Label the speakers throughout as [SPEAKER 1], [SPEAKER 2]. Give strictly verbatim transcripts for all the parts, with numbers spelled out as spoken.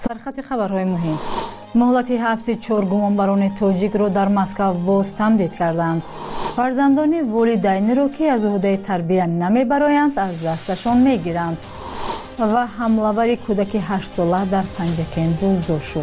[SPEAKER 1] سرخط خبرهای مهم. مهلت حبس چهار گمانبران تاجیک را در مسکو باز تمدید کردند. فرزندان والدین را که از عهده تربیت نمیبرایند از دستشان میگیرند. و حمله‌آور کودک هشت ساله در پنجکین دزدار شد.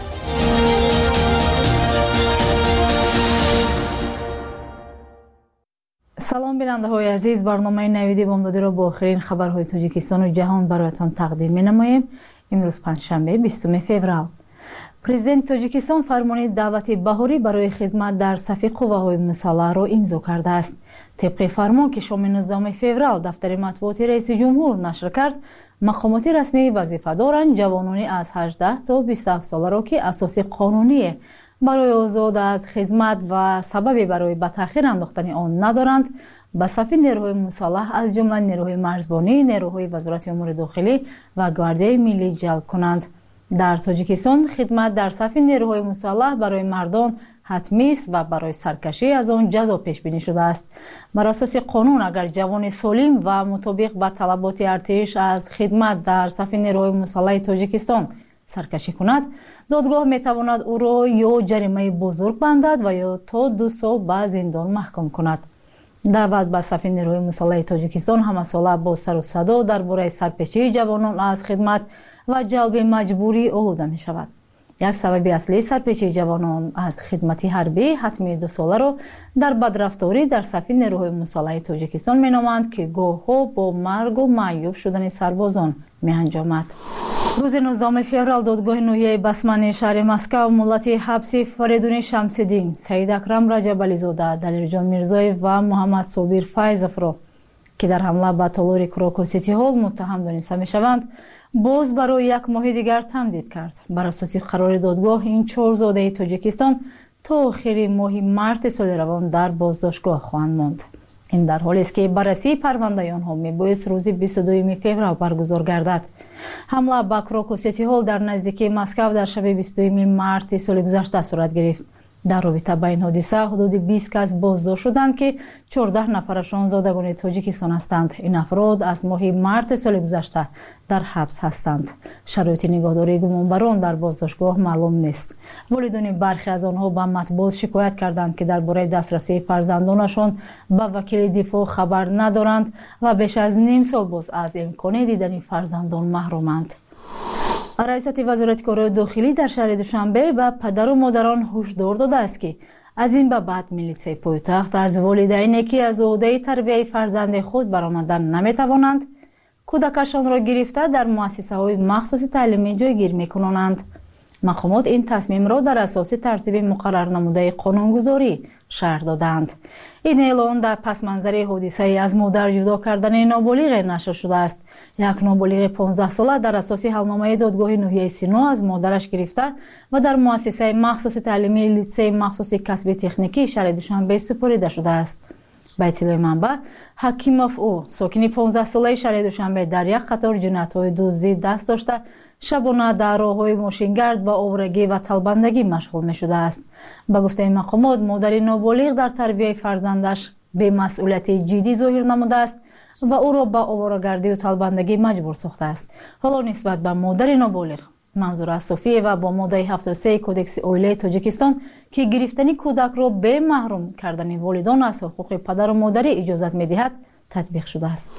[SPEAKER 1] سلام بیننده های عزیز، برنامه نویدی بامدادی را با آخرین خبرهای تاجیکستان و جهان برایتان تقدیم می نماییم. امروز پنجشنبه بیستم فوریه. پرزیدنت تاجیکستان فرمان دعوت بهاری برای خدمت در صف قوه‌های مسلح را امضا کرده است. طبق فرمان که شام نوزدهم فوریه دفتر مطبوعات رئیس جمهور نشر کرد، مقامات رسمی وظیفه‌داران جوانانی از هجده تا بیست و هفت ساله را که اساس قانونی برای آزاد از خدمت و سببی برای به تأخیر انداختن آن ندارند، به صف نیروهای مسلح از جمله نیروهای مرزبانی، نیروهای وزارت امور داخلی و گاردی ملی جلب کنند. در تاجیکستان خدمت در صف نیروهای مسلح برای مردان حتمی است و برای سرکشی از آن جزا پیش بینی شده است. بر اساس قانون اگر جوان سالم و مطابق با طلبات ارتش از خدمت در صف نیروهای مسلح تاجیکستان سرکشی کند، دادگاه میتواند او را یا جریمه بزرگ بندد و یا تا دو سال به زندان محکوم کند. دعوت به صف نیروهای مسلح تاجیکستان همه ساله با سر و صدا درباره سرپیچی جوانان از خدمت و جلب مجبوری آلوده می شود. یک سبب اصلی سرپیچی جوانان از خدمت حربی حتمی دو ساله را در بدرفتاری در صف نیروهای مسلح تاجیکستان می نامند که گاه‌ها با مرگ و معیوب شدن سربازان می انجامد. روز نوزدهم فوریه دادگاه نوحیه بسمانی شهر مسکو مهلت حبس فریدون شمس‌الدین، سعید اکرم رجب‌علیزاده، دلیرجان میرزایف و محمد صابر فیضов را که در حمله به تالار کراکو سیتی هال متهم دانسته می‌شوند باز برای یک ماه دیگر تمدید کرد. بر اساس قرار دادگاه این چهار زاده تاجیکستان تا آخر ماه مارس سال روان در بازداشتگاه خواهند ماند. این در حالی است که بررسی پرونده آنها میبایست روز بیست و دوم فوریه برگزار گردد. حمله به کراکو سیتی هال در نزدیکی مسکو در شب بیست و دوم مارس سال گذشته صورت گرفت. در رابطه با این حادثه حدود بیست کس بازداشت شدند که چهارده نفرشان زادگان تاجیکستان هستند. این افراد از ماه مارس سال گذشته در حبس هستند. شرایط نگهداری گمانبران در بازداشتگاه معلوم نیست. والدین برخی از آنها به مطبوعات شکایت کردند که درباره دسترسی فرزندانشان به وکیل دفاع خبر ندارند و بیش از نیم سال باز از امکان دیدن فرزندان محرومند. رئیست وزارت کار داخلی در شهر دوشنبه به پدر و مادران هشدار داده است که از این به بعد میلیسه پایتخت از والدینی که از عهده تربیت فرزند خود برآمدن نمیتوانند کودکشان را گرفته در مؤسسه های مخصوص تعلیمی جایگیر میکنند. مقامات این تصمیم را در اساس ترتیب مقرر نموده قانونگذاری شرح دادند. این اعلان در پس منظر حادثه از مادر جدا کردن نابالغ نشر شده است. یک نابالغ پانزده ساله در اساس حلنامه دادگاه نوحیه سینا از مادرش گرفته و در مؤسسه مخصوص تعلیمی لیسه مخصوص کسب تکنیکی شهر دوشنبه سپرده شده است. به اطلاع منبع، حکیموف او ساکن پانزده ساله شهر دوشنبه در یک قطار جنایت‌های دزدی دست داشته شبانه در راه‌های ماشینگرد با آوارگی و طلبندگی مشغول می‌شده است. به گفته مقامات مادر نابالغ در تربیت فرزندش بی‌مسئولیت جدی ظاهر نموده است و او را به آوارگردی و طلبندگی مجبور ساخته است. حالا نسبت به مادر نابالغ منظور از صوفیه و با ماده هفتاد و سه کودکس اویله تاجیکستان که گرفتن کودک را به محروم کردن والدان از حقوق پدر و مادری اجازت می‌دهد تطبیق شده است.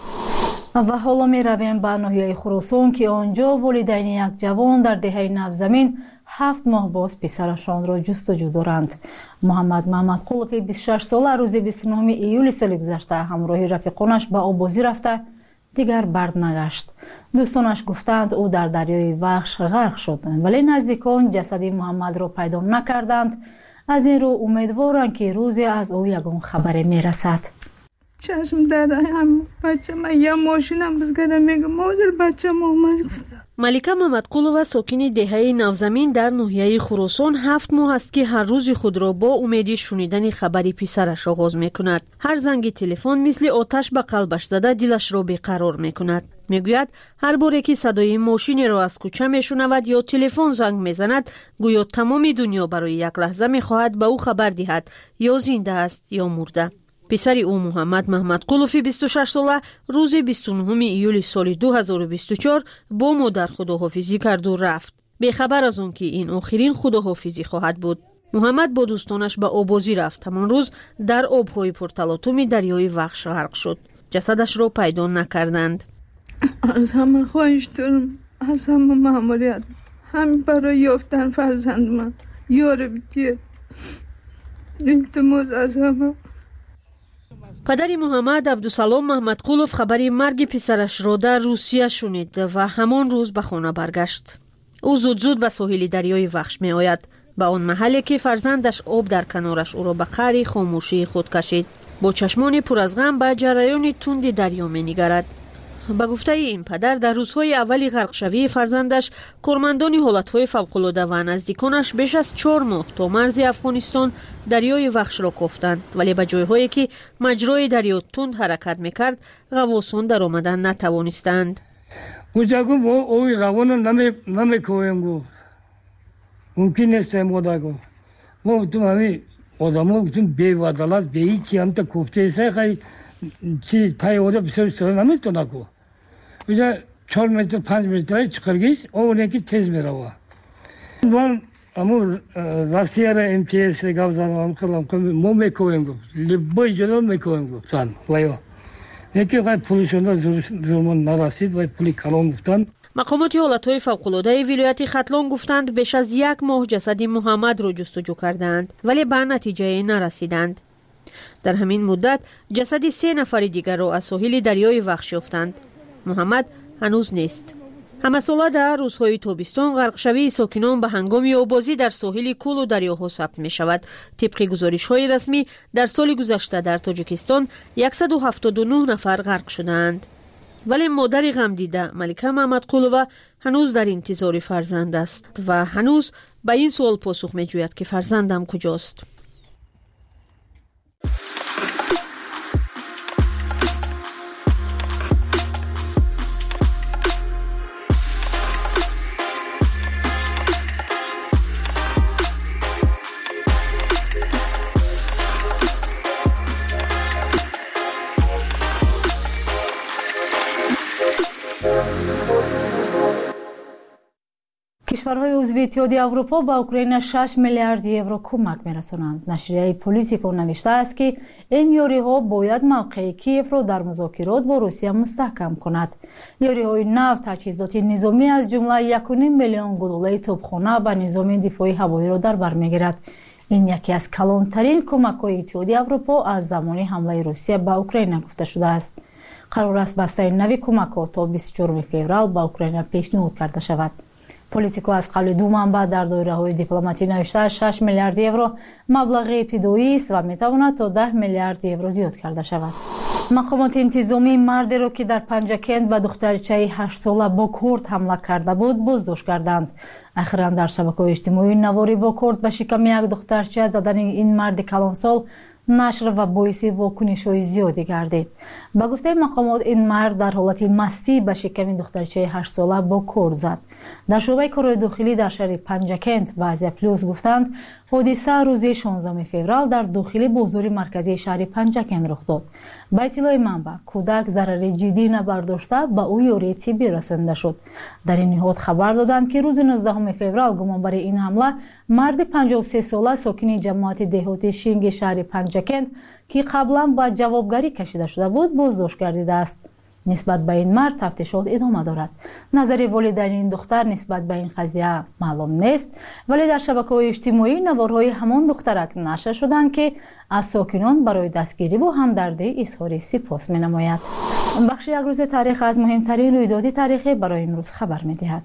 [SPEAKER 1] و حالا می رویم به ناحیه خراسان که آنجا والدین یک جوان در دهه نوزمین هفت ماه باز پسرشان را جستجو دارند. محمد محمد قلوفی بیست و شش ساله روز بیست و نهم ایول سال گذشته همراه رفیقانش به آبازی رفته دیگر برد نگشت. دوستانش گفتند او در دریای وحش غرق شد ولی نزدیکان جسد محمد را پیدا نکردند. از این رو امیدوارند که روزی از او یگان خبری میرسد.
[SPEAKER 2] چشم در هم بچه من یا ماشینم بزگره میگم مادر بچه محمد گفتم.
[SPEAKER 3] ملیکه محمدقلووا ساکن دهه نوزمین در ناحیه خراسان هفت ماه است که هر روز خود را با امید شنیدن خبری پسرش آغاز میکند. هر زنگ تلفن مثل آتش به قلبش زده دلش را بیقرار میکند. میگوید هر باره که صدای ماشین را از کوچه میشنود یا تلفن زنگ میزند گویا تمام دنیا برای یک لحظه میخواهد به او خبر دهد یا زنده است یا مرده. پسر او محمد محمد قلوفی بیست و شش ساله روز بیست و نهم ایول سال دو هزار و بیست و چهار با مادر خداحافظی کرد و رفت. بی‌خبر از اون که این آخرین خداحافظی خواهد بود. محمد با دوستانش به آبازی رفت. همان روز در آبهای پرتلاطم دریای وخش غرق شد. جسدش را پیدا نکردند.
[SPEAKER 2] از همه خواهش دارم، از همه مأموریت، همین برای یافتن فرزند من یار بیدید التماس از همه.
[SPEAKER 3] پدر محمد عبدالسلام محمدقولوف خبری مرگ پسرش را در روسیه شنید و همان روز به خانه برگشت. او زود زود به ساحل دریای وخش می آید، به آن محلی که فرزندش آب در کنارش او را به قعر خاموشی خود کشید. با چشمان پر از غم به جریان تند دریا می نگرد. به گفته این پدر در روزهای اولی غرق شوی فرزندش کارمندان حالتهای فوق‌العاده و نزدیکانش بیش از چهار ماه تا مرز افغانستان دریای وخش را کوفتند، ولی به جایهایی که مجرای دریا تند حرکت میکرد غواصان در آمدن نتوانستند.
[SPEAKER 4] گوجاگو ما اوی غوانا نمی نمیکویم گو ممکن نیست موداگو ما تو همی آدم‌ها چون بی عدالت بی هیچی هم تا کوفته ایسه خیلی چی تای اوده بسیار سر نمیتونه کو. ولی چهار متر پنج متر چکرگیش اونه که تیز میروه. من امو روسیه را ام تی اس گاو زنم کلام کم مو میکویم گو لبای جلو میکویم گو سان وایو. یکی خیلی پلیسونا زمان نرسید و پلی کلام گفتن.
[SPEAKER 3] مقامات حالتهای فوق‌العاده ولایت ختلان گفتند بیش از یک ماه جسد محمد را جستجو کردند ولی به نتیجه نرسیدند. در همین مدت جسد سه نفر دیگر را از ساحل دریای وخش یافتند. محمد هنوز نیست. همه ساله در روزهای تابستان غرق شوی ساکنان به هنگام آبازی در ساحل کل و دریاها ثبت می شود. طبق گزارش‌های رسمی در سال گذشته در تاجیکستان صد و هفتاد و نه نفر غرق شدند. ولی مادر غمدیده ملکه محمدقولووا هنوز در انتظار فرزند است و هنوز به این سوال پاسخ می جوید که فرزندم کجاست.
[SPEAKER 1] کشورهای عضو اتحادیه اروپا به اوکراین شش میلیارد یورو کمک می‌رسانند. نشریه پولیتیکو نوشته است که این یاری‌ها باید موقع کیف را در مذاکرات با روسیه مستحکم کند. یاری‌های نفت، تجهیزات نظامی از جمله یک و نیم میلیون گلوله توپخانه و نظام دفاعی هوایی را در بر می‌گیرد. این یکی از کلانترین کمک‌های اتحادیه اروپا از زمان حمله روسیه به اوکراین گفته شده است. قرار است بسته نوی کمک‌ها تا بیست و چهارم فوریه به اوکراین پیشنهاد کرده شود. پولیتیکو از قبل دو منبع در دایره‌های دیپلماتی نوشته شش میلیارد یورو مبلغ ابتدایی است و میتواند تا ده میلیارد یورو زیاد کرده شود. مقامات انتظامی مردی را که در پنجکند به دخترچه هشت ساله با کورد حمله کرده بود بازداشت کردند. اخیراً در شبکه‌های اجتماعی نواری با کورد به شکم یک دخترچه زدن این مرد کلانسال نشر و باعث واکنش‌های زیادی گردید. با گفته مقامات این مرد در حالت مستی به شکم دخترچه هشت ساله با کورد زد. در شعبه کارهای داخلی در شهر پنجکند بعضی پلیس گفتند حادثه روز شانزدهم فوریه در داخل بازار مرکزی شهر پنجکند رخ داد. با اطلاع منبع کودک ضرر جدی نبرداشته به او یاری طبی رسانده شد. در این نهاد خبر دادند که روز نوزدهم فوریه گمانبر این حمله مرد پنجاه و سه ساله ساکن جماعت دهاتی شینگ شهر پنجکند که قبلا با جوابگری کشیده شده بود بازداشت گردیده است. نسبت به این مرد تفتیشات ادامه دارد. نظر والدین این دختر نسبت به این قضیه معلوم نیست، ولی در شبکه‌های اجتماعی نوارهای همان دخترک نشر شدند که از ساکنان برای دستگیری و همدردی اظهار سپاس می‌نماید. بخش یک روز تاریخ از مهمترین رویدادهای تاریخی برای امروز خبر می‌دهد.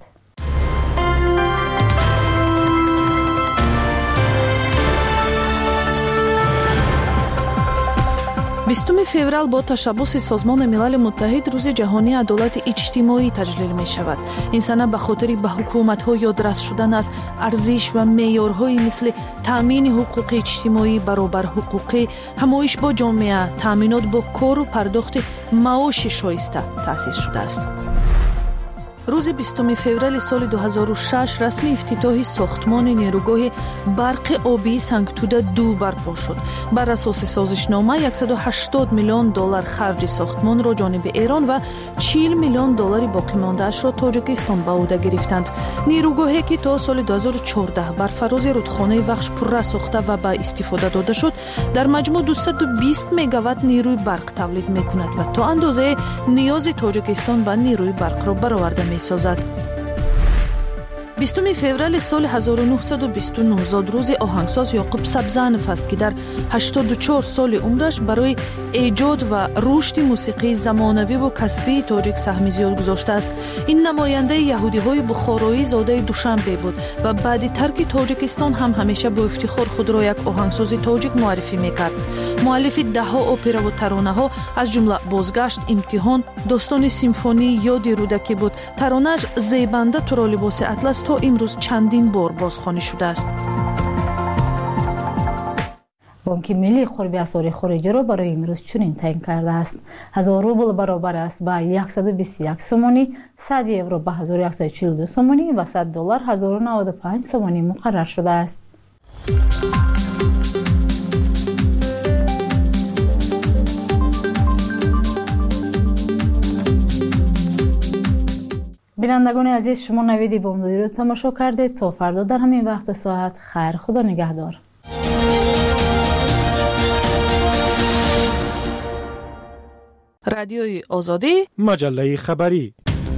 [SPEAKER 5] بیستم فеврал با تشبث سازمان ملل متحد روز جهانی عدالت اجتماعی تجلیل می شود. این سنه به خاطر به حکومت‌ها یادرس شدن از ارزش و معیارهای مثل تامین حقوق اجتماعی، برابر حقوقی، همایش با جامعه، تامینات با کار و پرداخت معاش شایسته تأسیس شده است. روز بیستم فوریه سال دو هزار و شش رسمی افتتاح ساختمان نیروگاه برق آبی سنگتوده دو برپا شد. بر اساس سازشنامه صد و هشتاد میلیون دلار خرج ساختمان را جانب ایران و چهل میلیون دلار باقی مانده اش را تاجیکستان به عهده گرفتند. نیروگاهی که تا سال دو هزار و چهارده بر فراز رودخانه وخش پره ساخته و به استفاده داده شد، در مجموع دویست و بیست مگاوات نیروی برق تولید میکند و تا اندازه نیاز تاجیکستان به نیروی برق را برآورده میسازد. بیستم فوریه سال هزار و نهصد و بیست و نه زاد روز آهنگساز یعقوب سبزنف است که در هشتاد و چهار سال عمرش برای ایجاد و رشد موسیقی زمانوی و کسبی تاجیک سهم زیاد گذاشته است. این نماینده یهودی‌های بخارایی زاده دوشنبه بود و بعد ترک تاجیکستان هم همیشه با افتخار خود را یک آهنگساز تاجیک معرفی می‌کرد. مؤلف ده‌ها اپرا و ترانه‌ها از جمله بازگشت، امتحان، داستان سیمفونی یاد رودکی بود. ترانه‌اش زیبنده تو را لباس اطلس تا امروز چندین بار بازخوانی شده است.
[SPEAKER 1] بانک ملی قرب اسعار خارجی را برای امروز چنین تعیین کرده است: هزار روبل برابر است به صد و بیست و یک سومانی، صد یورو به هزار و صد و چهل و دو سومانی و صد دلار هزار و نود و پنج سومانی مقرر شده است. بینندگان عزیز، شما نویدی بامدادی رو تماشا کردید. تا فردا در همین وقت ساعت خیر. خدا نگهدار.
[SPEAKER 5] رادیوی آزادی،
[SPEAKER 6] مجله خبری.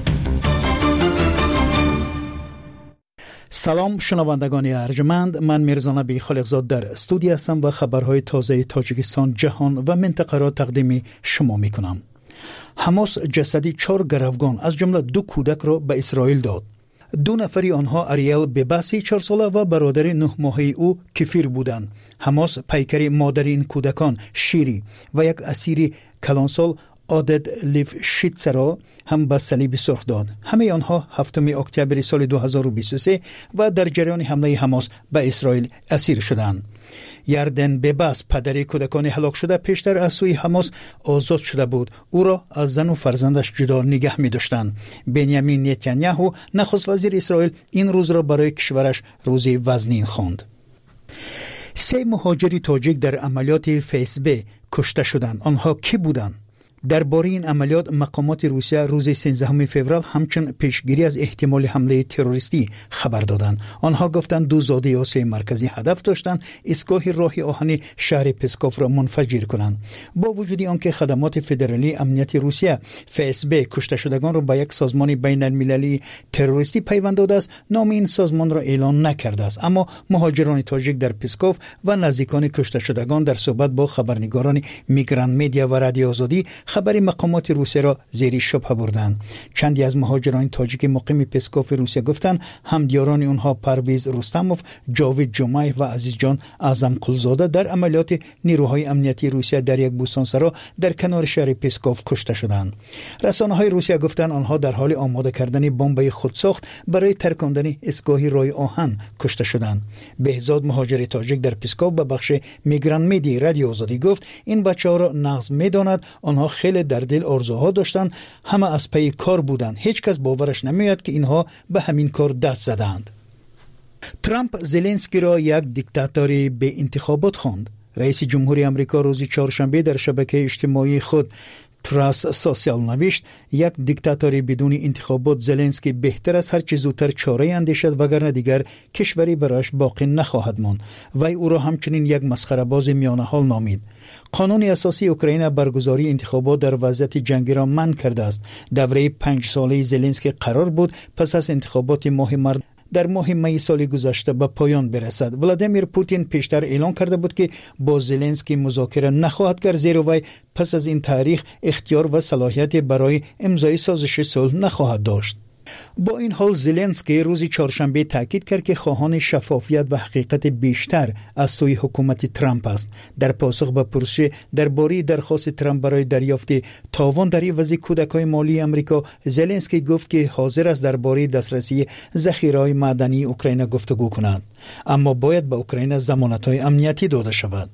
[SPEAKER 6] سلام شنوندگان ارجمند، من میرزا نبی خالقزاد در استودیو هستم و خبرهای تازه تاجیکستان، جهان و منطقه را تقدیم شما میکنم. حماس جسدی چهار گروگان از جمله دو کودک را به اسرائیل داد. دو نفری آنها اریل بباسی چهار ساله و برادر نه ماهه او کفیر بودند. حماس پیکر مادر این کودکان شیری و یک اسیر کلانسال عادت لیف شیتس را هم به صلیب سرخ داد. همه آنها هفتم اکتبر سال دو هزار و بیست و سه و در جریان حمله حماس به اسرائیل اسیر شدند. یاردن بباس پدر کودکان هلاک شده پیشتر از سوی حماس آزاد شده بود. او را از زن و فرزندش جدا نگه می داشتند. بنیامین نتانیاهو نخست وزیر اسرائیل این روز را برای کشورش روز وزنین خواند. سه مهاجری تاجیک در عملیات فیسبه کشته شدند. آنها کی بودند؟ درباره این عملیات مقامات روسیه روز سیزدهم فوریه همچون پیشگیری از احتمال حمله تروریستی خبر دادند. آنها گفتند دو زاده آسیای مرکزی هدف داشتند ایستگاه راه آهن شهر پسکوف را منفجر کنند. با وجود آنکه خدمات فدرالی امنیتی روسیه فسب کشته شدگان را به یک سازمان بین المللی تروریستی پیوند داده است، نام این سازمان را اعلام نکرده است. اما مهاجران تاجیک در پسکوف و نزدیکان کشته شدگان در صحبت با خبرنگاران میگران مدیا و رادیو آزادی خبری مقامات روسیه را زیر شبهه بردند. چندی از مهاجران تاجیک مقیم پسکوف روسیه گفتند همدیاران آنها پرویز رستموف، جاوید جمایف و عزیز جان اعظم قلزاده در عملیات نیروهای امنیتی روسیه در یک بوستانسرا در کنار شهر پسکوف کشته شدند. رسانه‌های روسیه گفتند آنها در حال آماده کردن بمب خودساخت برای ترکاندن ایستگاه راه آهن کشته شدند. بهزاد مهاجر تاجیک در پسکوف به بخش میگران مدیا رادیو آزادی گفت این بچه‌ها را نغز می‌داند، آنها خیلی در دل آرزوها داشتند، همه از پی کار بودند. هیچ کس باورش نمیاد که اینها به همین کار دست زدند. ترامپ زلنسکی را یک دیکتاتوری به انتخابات خواند. رئیس جمهوری آمریکا روز چهارشنبه در شبکه اجتماعی خود تراس سوسیال نوشت یک دیکتاتوری بدون انتخابات زلنسکی بهتر از هر چه زودتر چاره اندیشد وگرنه دیگر کشوری برایش باقی نخواهد ماند. وی او را همچنین یک مسخره باز میانه حال نامید. قانون اساسی اوکراین برگزاری انتخابات در وضعیت جنگی را منع کرده است. دوره پنج ساله زلنسکی قرار بود پس از انتخابات ماه مارس در ماه می سال گذشته به پایان برسد. ولادیمیر پوتین پیشتر اعلان کرده بود که با زلنسکی مذاکره نخواهد کرد، زیرا وی پس از این تاریخ اختیار و صلاحیت برای امضای سازش صلح نخواهد داشت. با این حال زلنسکی روز چهارشنبه تاکید کرد که خواهان شفافیت و حقیقت بیشتر از سوی حکومت ترامپ است. در پاسخ به پرسش درباره درخواست ترامپ برای دریافت تاوان در عوض کودک‌های مالی آمریکا، زلنسکی گفت که حاضر است درباره دسترسی ذخیره‌های معدنی اوکراین گفتگو کند، اما باید به اوکراین ضمانت‌های امنیتی داده شود.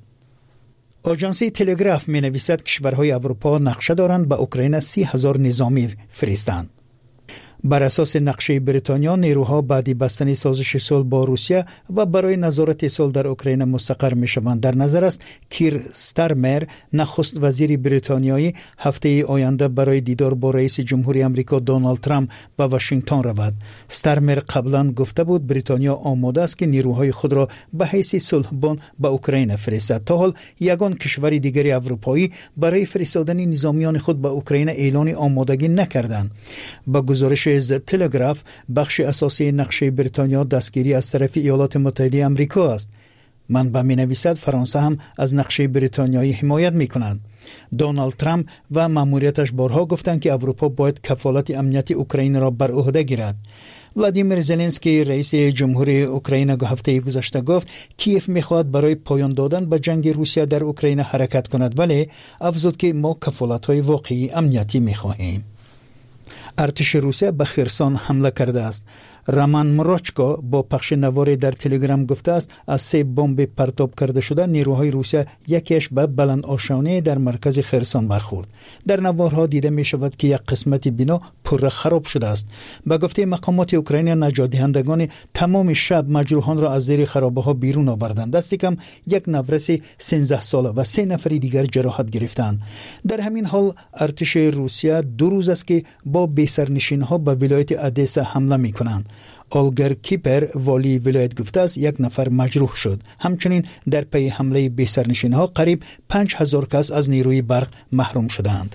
[SPEAKER 6] آژانس تلگراف می‌نویسد کشورهای اروپا نقشه دارند به اوکراین سی هزار نظامی فرستند. بر اساس نقشه بریتانیا نیروها بعد بستن سازش صلح با روسیه و برای نظارت صلح در اوکراین مستقر می شوند. در نظر است کیر ستارمر نخست وزیر بریتانیایی هفته آینده برای دیدار با رئیس جمهوری آمریکا دونالد ترامپ به واشنگتن رود. ستارمر قبلا گفته بود بریتانیا آماده است که نیروهای خود را به حیث صلحبان به اوکراین فرستد. تا حال یگان کشور دیگری اروپایی برای فرستادن نظامیان خود به اوکراین اعلان آمادگی نکردند. با گزارش از تلگراف بخش اساسی نقشه بریتانیا دستگیری از طرف ایالات متحده آمریکا است. منبع می نویسد فرانسه هم از نقشه بریتانیایی حمایت می کند. دونالد ترامپ و ماموریتش بارها گفتند که اروپا باید کفالت امنیت اوکراین را بر عهده گیرد. ولادیمیر زلنسکی رئیس جمهوری اوکراین هفته گذشته گفت کیف می‌خواهد برای پایان دادن به جنگ روسیه در اوکراین حرکت کند، ولی افزود که ما کفالت‌های واقعی امنیتی می‌خواهیم. ارتش روسیه به خرسان حمله کرده است. رامان مراچکا با پخش نواری در تلگرام گفته است از سه بمب پرتاب کرده شده نیروهای روسیه یکیش به بلند آشانه در مرکز خرسان برخورد. در نوارها دیده می شود که یک قسمت بنا پر خراب شده است. به گفته مقامات اوکراین نجات دهندگان تمام شب مجروحان را از زیر خرابه ها بیرون آوردند. دست کم یک نورس سیزده ساله و سه نفر دیگر جراحت گرفتند. در همین حال ارتش روسیه دو روز است که با بی‌سرنشین ها به ولایت ادسا حمله می کنند. آلگر کیپر والی ولایت گفته است یک نفر مجروح شد. همچنین در پی حمله بی‌سرنشین ها قریب پنج هزار کس از نیروی برق محروم شدند.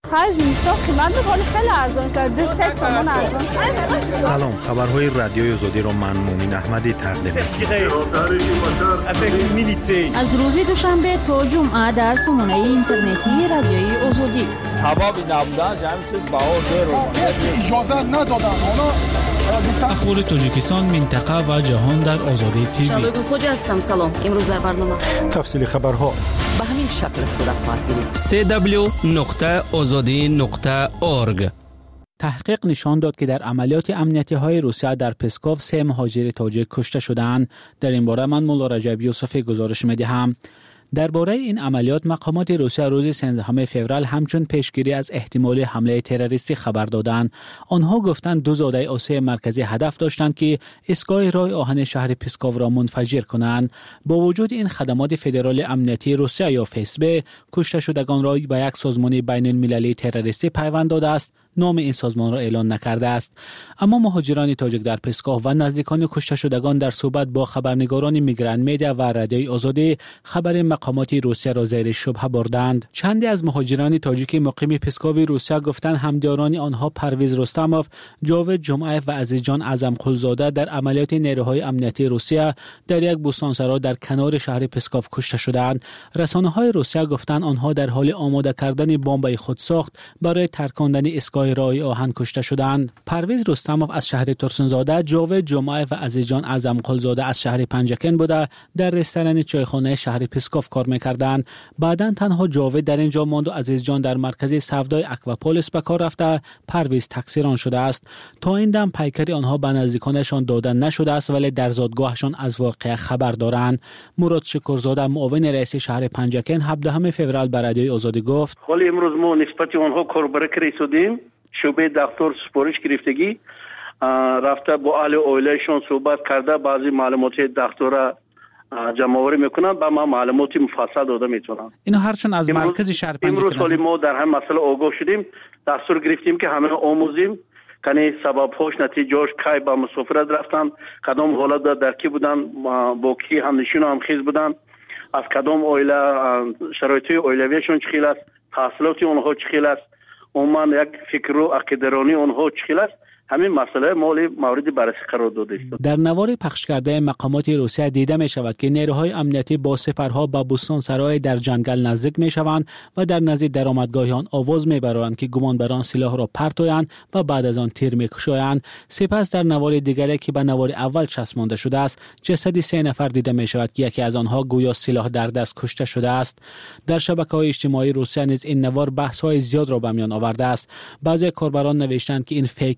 [SPEAKER 7] سلام، خبرهای رادیوی آزادی را من مومن احمدی تقدیم می‌کنم.
[SPEAKER 3] از روز دوشنبه تا جمعه در سامانه اینترنتی رادیوی آزادی.
[SPEAKER 8] سبب نبودن همین چیز باور اجازه ندادن.
[SPEAKER 9] اخبار تاجیکستان، منطقه و جهان در آزادی تیوی.
[SPEAKER 3] شبگون خوش هستم. سلام. امروز در برنامه
[SPEAKER 7] تفصیل خبرها
[SPEAKER 3] به همین شکل صورت خواهد گرفت.
[SPEAKER 9] سی دبلیو نقطه آزادی نقطه اورگ. تحقیق نشان داد که در عملیات امنیتی های روسیه در پسکوف سه مهاجر تاجیک کشته شدند. در این باره من مولا رجب یوسفی گزارش می‌دهم. درباره این عملیات مقامات روسیه روز سیزدهم فوریه همچون پیشگیری از احتمال حمله تروریستی خبر دادند. آنها گفتند دو زاده آسیای مرکزی هدف داشتند که ایستگاه راه آهن شهر پسکوف را منفجر کنند. با وجود این خدمات فدرال امنیتی روسیه یا فسب کشته شدگان را به یک سازمان بین المللی تروریستی پیوند داده است. نام این سازمان را اعلان نکرده است. اما مهاجران تاجیک در پسکوف و نزدیکان کشته شدگان در صحبت با خبرنگاران میگرند میدیا و رادیوی آزادی خبر مقامات روسیه را زیر شبهه بردند. چندی از مهاجران تاجیک مقیم پسکوف روسیه گفتند همدیاران آنها پرویز رستموف، جاوید جمعه و عزیزجان اعظم قلزاده در عملیات نیروهای امنیتی روسیه در یک بوستانسرا در کنار شهر پسکوف کشته شدند. رسانه‌های روسیه گفتند آنها در حال آماده کردن بمب خودساخت برای ترکاندن ایستگاه راه آهن کشته شدند. پرویز رستموف از شهر ترسونزاده، جاوید جمعه و عزیزجان اعظم قلزاده از شهر پنجکن بوده در رستوران چایخانه شهر پسکوف کار می‌کردند. بعداً تنها جاوید در اینجا ماند و عزیزجان در مرکز سودای اکواپولیس به کار رفته. پرویز تقصیران شده است. تا این دم پیکری آنها به نزدیکانشان داده نشده است ولی در زادگاهشان از واقعه خبر دارند. مراد شکرزاده معاون رئیس شهر پنجکن هفدهم فوریه به رادیوی آزادی گفت:
[SPEAKER 10] حالا امروز ما نسبت آنها کاربرک رسیدیم. شعبه دکتر سپارش گرفتگی رفته با اهل اویلشون صحبت کرده، بعضی معلومات دکتر جمع آوری میکنن با ما معلومات مفصل داده میتونن.
[SPEAKER 9] اینو هرچند از مرکز شهر پنجکن
[SPEAKER 10] امروز حالی ما در هم مسئله آگاه شدیم، دستور گرفتیم که همه آموزیم کنی سبب هاش نتیجهاش کی با مسافرت رفتن، کدام حالت در کی بودن، با کی هم نشین هم خیز بودن، از کدام اویله شرایطی اویلویشون چه خیلی است، تحصیلات اونها چه خیلی است، عموما یک فکر و عقیده‌رانی اونها چه خیلی است. همین مسئله مالی مورد بررسی قرار داده است.
[SPEAKER 9] در نوار پخش کرده مقامات روسیه دیده می شود که نیروهای امنیتی با سپرها به بوستانسرای در جنگل نزدیک می شوند و در نزدیک درآمدگاه آن آواز می برند که گمانبران سلاح را پرتویند و بعد از آن تیر می کشند. سپس در نوار دیگری که به نوار اول چسبانده شده است جسد سه نفر دیده می شود که یکی از آنها گویا سلاح در دست کشته شده است. در شبکه‌های اجتماعی روسیه نیز این نوار بحث‌های زیاد را به میان آورده است. بعضی کاربران نوشتند که این فیک قدرت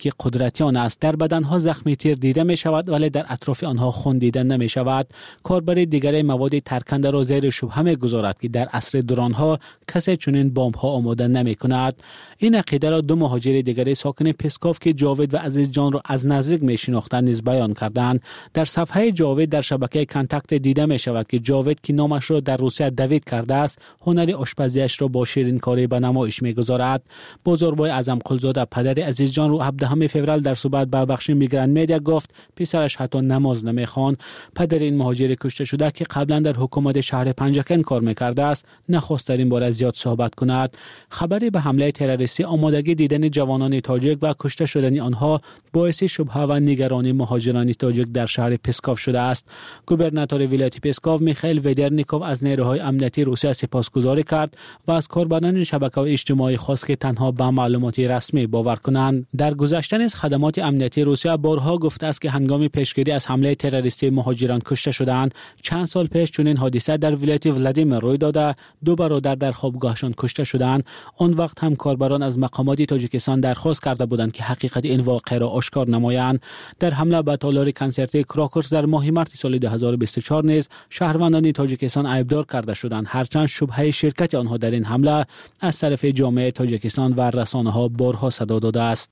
[SPEAKER 9] عادتی آن است. در بدنها زخم تیر دیده می شود ولی در اطراف آنها خون دیده نمی شود. کاربر دیگر مواد ترکنده را زیر شبهه می گذارد که در عصر درانها کسی چنین بمب ها آماده نمی کند. این عقیده را دو مهاجر دیگر ساکن پسکوف که جاوید و عزیز جان را از نزدیک می شناختند نیز بیان کردند. در صفحه جاوید در شبکه کانتاکت دیده می شود که جاوید که نامش را در روسیه دوید کرده است، هنر آشپزیش را با شیرین کاری به نمایش می گذارد. بزرگوار اعظم قلزاده پدر عزیز جان رو هفدهم فوریه در صحبت با بخش میگرند میدیا گفت پسرش حتی نماز نمیخوان. پدر این مهاجر کشته شده که قبلا در حکومت شهر پنجکن کار میکرده است نخواست در این باره زیاد صحبت کند. خبری به حمله تروریستی آمادگی دیدن جوانان تاجیک و کشته شدن آنها باعث شبهه و نگرانی مهاجران تاجیک در شهر پسکوف شده است. گوبرناتور ولایت پسکوف میخائیل ودرنیکوف از نیروهای امنیتی روسیه سپاسگزاری کرد و از کاربران شبکه‌های اجتماعی خواست که تنها به معلومات رسمی باور کنند. در گذشته نیز خدمات امنیتی روسیه بارها گفته است که هنگام پیشگیری از حمله تروریستی مهاجران کشته شدند. چند سال پیش چنین حادثه در ولایت ولادیمیر روی داده، دو برادر در خوابگاهشان کشته شدند. آن وقت هم کاربران از مقامات تاجیکستان درخواست کرده بودند که حقیقت این واقعه را آشکار نمایند. در حمله به تالار کنسرتی کراکرز در ماه مارس سال دو هزار و بیست و چهار نیز شهروندان تاجیکستان عیبدار کرده شدند، هرچند شبهه شرکت آنها در این حمله از طرف جامعه تاجیکستان و رسانه‌ها بارها صدا داده است.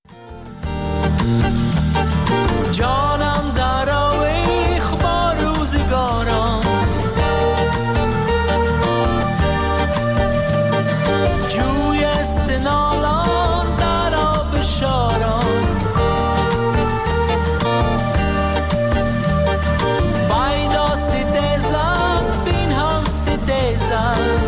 [SPEAKER 11] جانم در آویخ با روزگارم، جوی استنالان در آب شارم، بایدا ستیزن بینهان ستیزن،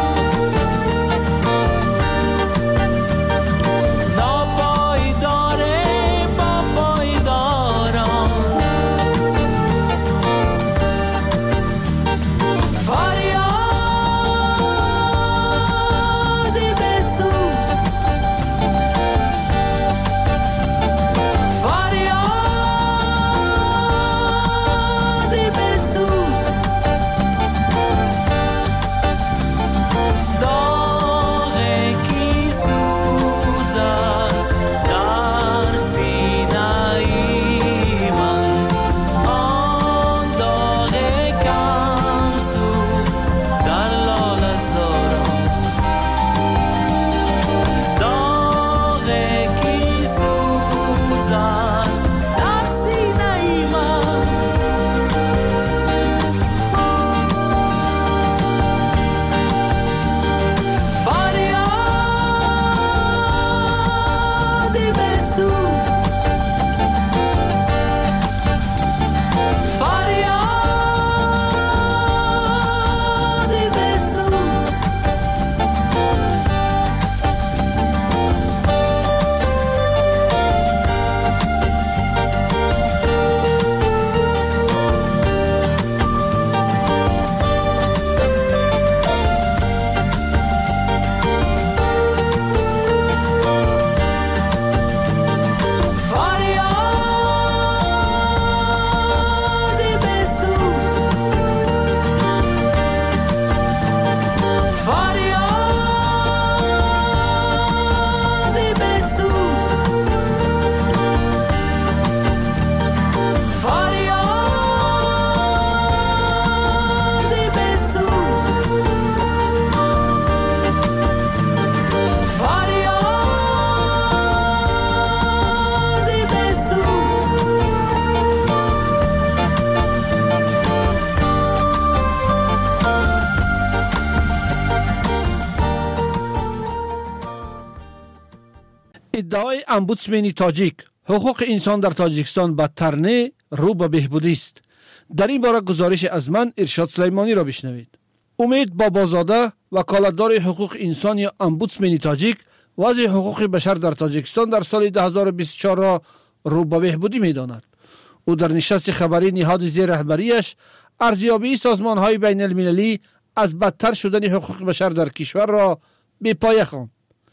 [SPEAKER 12] ادعای امبودسمن تاجیک حقوق انسان در تاجیکستان بدتر نه رو به بهبودی است. در این باره گزارش از من ارشاد سلیمانی را بشنوید. امید بابازاده وکالتدار حقوق انسان یا امبودسمن تاجیک وضع حقوق بشر در تاجیکستان در سال دو هزار و بیست و چهار را رو به بهبودی می‌داند. او در نشست خبری نهاد زیر رهبریش ارزیابی سازمان‌های بین المللی از بدتر شدن حقوق بشر در کشور را به پایه خواند.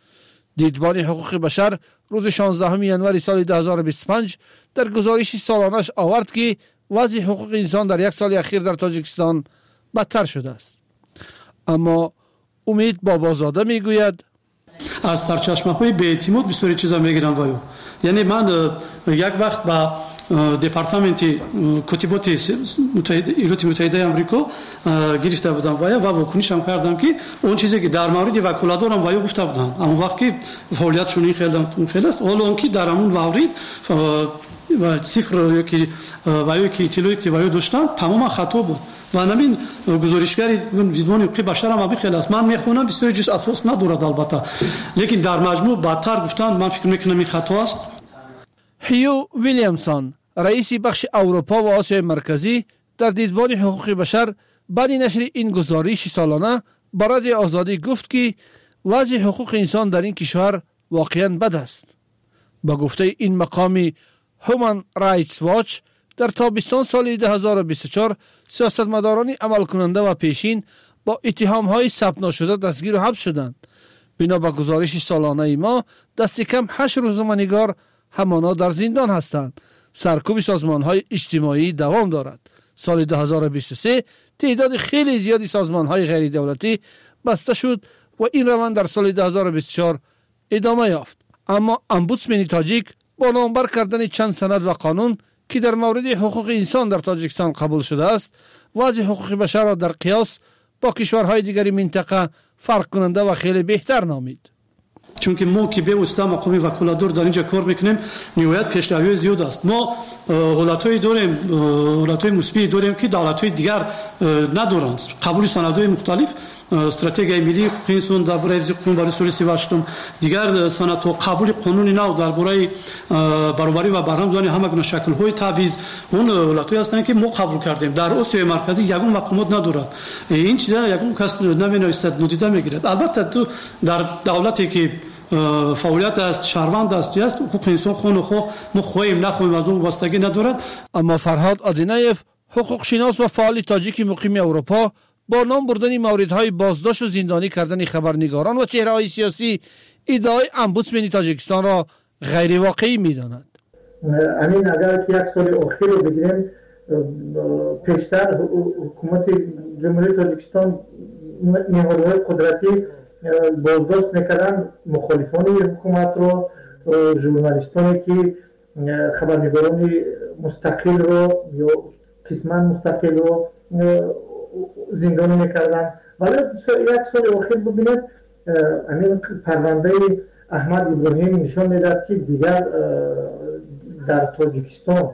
[SPEAKER 12] دیدبان حقوق بشر روز شانزدهم ژانویه سال دو هزار و بیست و پنج در گزارش سالانش آورد که وضع حقوق انسان در یک سال اخیر در تاجیکستان بدتر شده است. اما امید بابازاده میگوید
[SPEAKER 13] از سرچشمه‌های بی‌اعتماد بسیاری چیزا میگیرن وایو. یعنی من یک وقت با دپارتمنت کتیبات ایالات متحده آمریکا گرفته بودم وایو و واکنشم کردم که اون چیزی که در مورد وکالت‌دارم وایو گفته بودم اما وقتی فعالیتشون خیلی خیلی است حالا اون که در همون مورد و صفر که وایو که اطلاعاتی وایو داشتن تمام خطا بود و نمین گزارشگری دیدمان حقوق بشر هم ابی خیلی است من میخونم بسیاری جز اساس ندارد البته لیکن در مجموع بدتر گفتن من فکر میکنم این خطا است.
[SPEAKER 12] هیو ویلیامسون رئیس بخش اروپا و آسیای مرکزی در دیدبان حقوق بشر بعد نشر این گزارش سالانه برای آزادی گفت که وضع حقوق انسان در این کشور واقعا بد است. با گفته این مقامی هومن رایتس واچ در تابستان سال دو هزار و بیست و چهار سیاستمداران عمل کننده و پیشین با اتهام‌های ثبت نشده دستگیر و حبس شدند. بنا به گزارش سالانه ما دست کم هشت روزنامه‌نگار همانا در زندان هستند. سرکوب سازمان‌های اجتماعی دوام دارد. سال دو هزار و بیست و سه تعداد خیلی زیادی سازمان‌های غیر دولتی بسته شد و این روند در سال دو هزار و بیست و چهار ادامه یافت. اما امبودسمن تاجیک با نامبر کردن چند سند و قانون که در مورد حقوق انسان در تاجیکستان قبول شده است وضع حقوق بشر را در قیاس با کشورهای دیگری منطقه فرق کننده و خیلی بهتر نامید.
[SPEAKER 13] چون که ما که به واسطه مقام وکالتدار در اینجا کار میکنیم نهایت پیشروی زیاد است. ما حالتهای داریم حالتهای مثبت داریم که دولت‌های دیگر ندارند. قبول سندهای مختلف استراتژی ملی حقوق انسان درباره قانون برای سال سی و هشت دیگر سند و قبول قانون نو درباره برابری و برابری همه گونه شکل‌های تبعیض اون حالتهایی هستند که ما قبول کردیم. در آسیای مرکزی یگان مقامات ندارد. این چیزا یگان کس نمی‌نویسد ندیده میگیرد. البته تو در دولتی که فعالیت است شهروند است است حقوق انسان خون خو ما خواهیم نخواهیم از اون وابستگی ندارد.
[SPEAKER 12] اما فرهاد آدینایف حقوق شناس و فعال تاجیک مقیم اروپا با نام بردن موردهای بازداشت و زندانی کردن خبرنگاران و چهره‌های سیاسی ادعای امبودسمن تاجیکستان را غیر واقعی می‌داند.
[SPEAKER 14] همین اگر که یک سال اخیر رو بگیریم پیشتر حکومت جمهوری تاجیکستان نهادهای قدرتی بازداشت میکردن مخالفان حکومت رو ژورنالیستانی که خبرنگاران مستقل رو یا قسما مستقل رو زندانی میکردن. ولی یک سال اخیر ببینید همین پرونده احمد ابراهیم نشان میداد که دیگر در تاجیکستان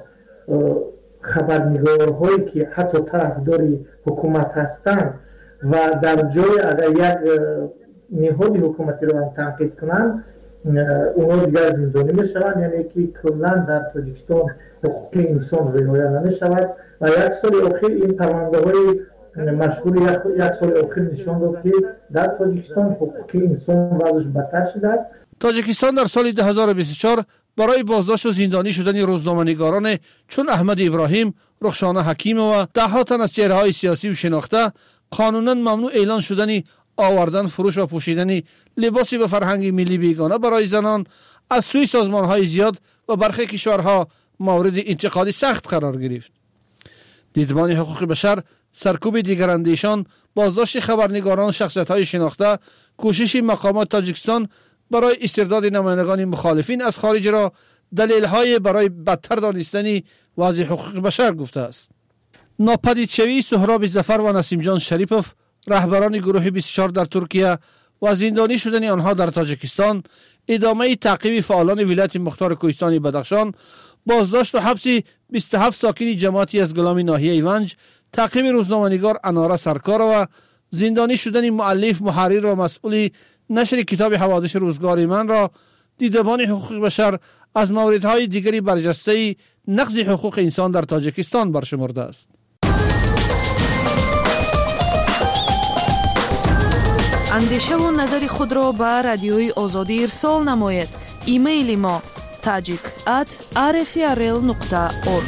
[SPEAKER 14] خبرنگارهایی که حتی طرفدار حکومت هستند و در جای اگر یک نهاد حکومتی رو هم تنقید کنند اونها دیگر زندانی میشوند. یعنی که کلا در تاجیکستان حقوق انسان رعایت نمیشود و یک سال اخیر این پرونده های مشغول یک سال اخیر نشان داد که در تاجیکستان حقوق انسان وضعش بدتر شده است.
[SPEAKER 12] تاجیکستان در سال دو هزار و بیست و چهار برای بازداشت و زندانی شدن روزنامه‌نگاران چون احمد ابراهیم، رخشانه حکیم و ده تن از چهره‌های سیاسی و شناخته قانونا ممنوع اعلان شدن آوردن، فروش و پوشیدن لباسی به فرهنگ ملی بیگانه برای زنان از سوی سازمان‌های زیاد و برخی کشورها مورد انتقاد سخت قرار گرفت. دیدبان حقوق بشر سرکوب دیگراندیشان، بازداشت خبرنگاران، شخصیت‌های شناخته، کوشش مقامات تاجیکستان برای استرداد نمایندگان مخالفین از خارج را دلیل‌های برای بدتر دانستن وضع حقوق بشر گفته است. ناپدید شوی سهراب ظفر و نسیم جان شریپوف رهبران گروه بیست و چهار در ترکیه و زندانی شدن آنها در تاجیکستان، ادامه تعقیب فعالان ولایت مختار کوهستان بدخشان، بازداشت و حبس بیست و هفت ساکن جماعتی از گلامی ناحیه ایونج، تعقیب روزنامه‌نگار اناره سرکار و زندانی شدن مؤلف، محرر و مسئول نشر کتاب حوادث روزگار من را دیدبان حقوق بشر از موردهای دیگری برجسته نقض حقوق انسان در تاجیکستان برشمرده است.
[SPEAKER 5] اندیشه و نظر خود را به رادیوی آزادی ارسال نماید. ایمیل ما tajik at r f r l nokta org.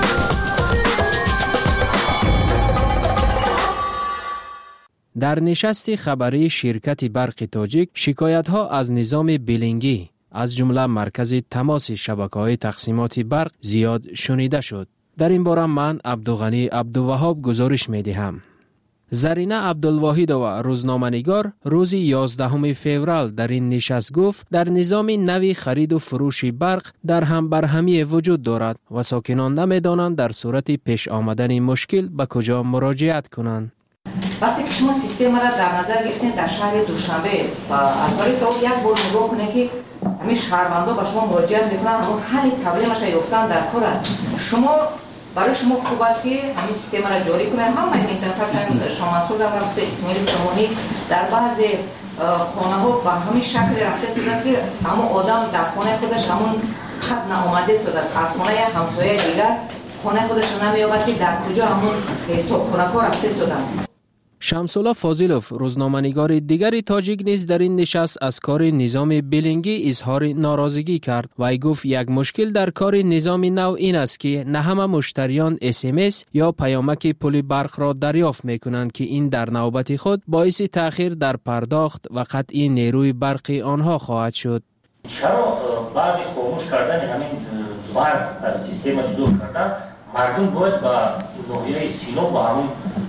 [SPEAKER 15] در نشست خبری شرکت برق تاجیک شکایت‌ها از نظام بیلینگی از جمله مرکز تماس شبکه‌های تقسیمات برق زیاد شنیده شد. در این باره من عبدالغنی عبدالوهاب گزارش می‌دهم. زرینه عبدالواحدова روزنامه‌نگار روز یازدهم فوریه در این نشست گفت در نظام نوی خرید و فروش برق در هم برهمی وجود دارد و ساکنان نمی‌دانند در صورت پیش آمدن مشکل به کجا مراجعت کنند.
[SPEAKER 16] وقتی که شما سیستم را در نظر گرفتین در شهر دوشنبه و از طریق صاحب یک بار نگاه کنید که همه شهروندان به شما مراجعت میکنن، اما حل پرابلمش یافتن در کار است. شما برای شما خوب است که همین سیستم را جاری کنید. هم من اینترنت شما مسئول در رفت اسماعیل سامانی در بعض خانه ها به همین شکل رفته شده است که همون آدم در خانه خودش همون خط نآمده شده است، از خانه همسایه دیگر خانه خودش نمی‌یابد که در کجا همون حساب خانه‌ها رفته شدند.
[SPEAKER 15] شمس‌الله فاضلوف روزنامه‌نگار دیگری تاجیک نیز در این نشست از کار نظام بلینگی اظهار ناراضگی کرد و ای گفت یک مشکل در کار نظام نو این است که نه همه مشتریان اس ام اس یا پیامک پول برق را دریافت می‌کنند که این در نوبت خود باعث تأخیر در پرداخت و قطع نیروی برقی آنها خواهد شد.
[SPEAKER 17] چرا بعد خاموش کردن همین برق از سیستم جدا کردن مردم باید با ناحیه سینا با همون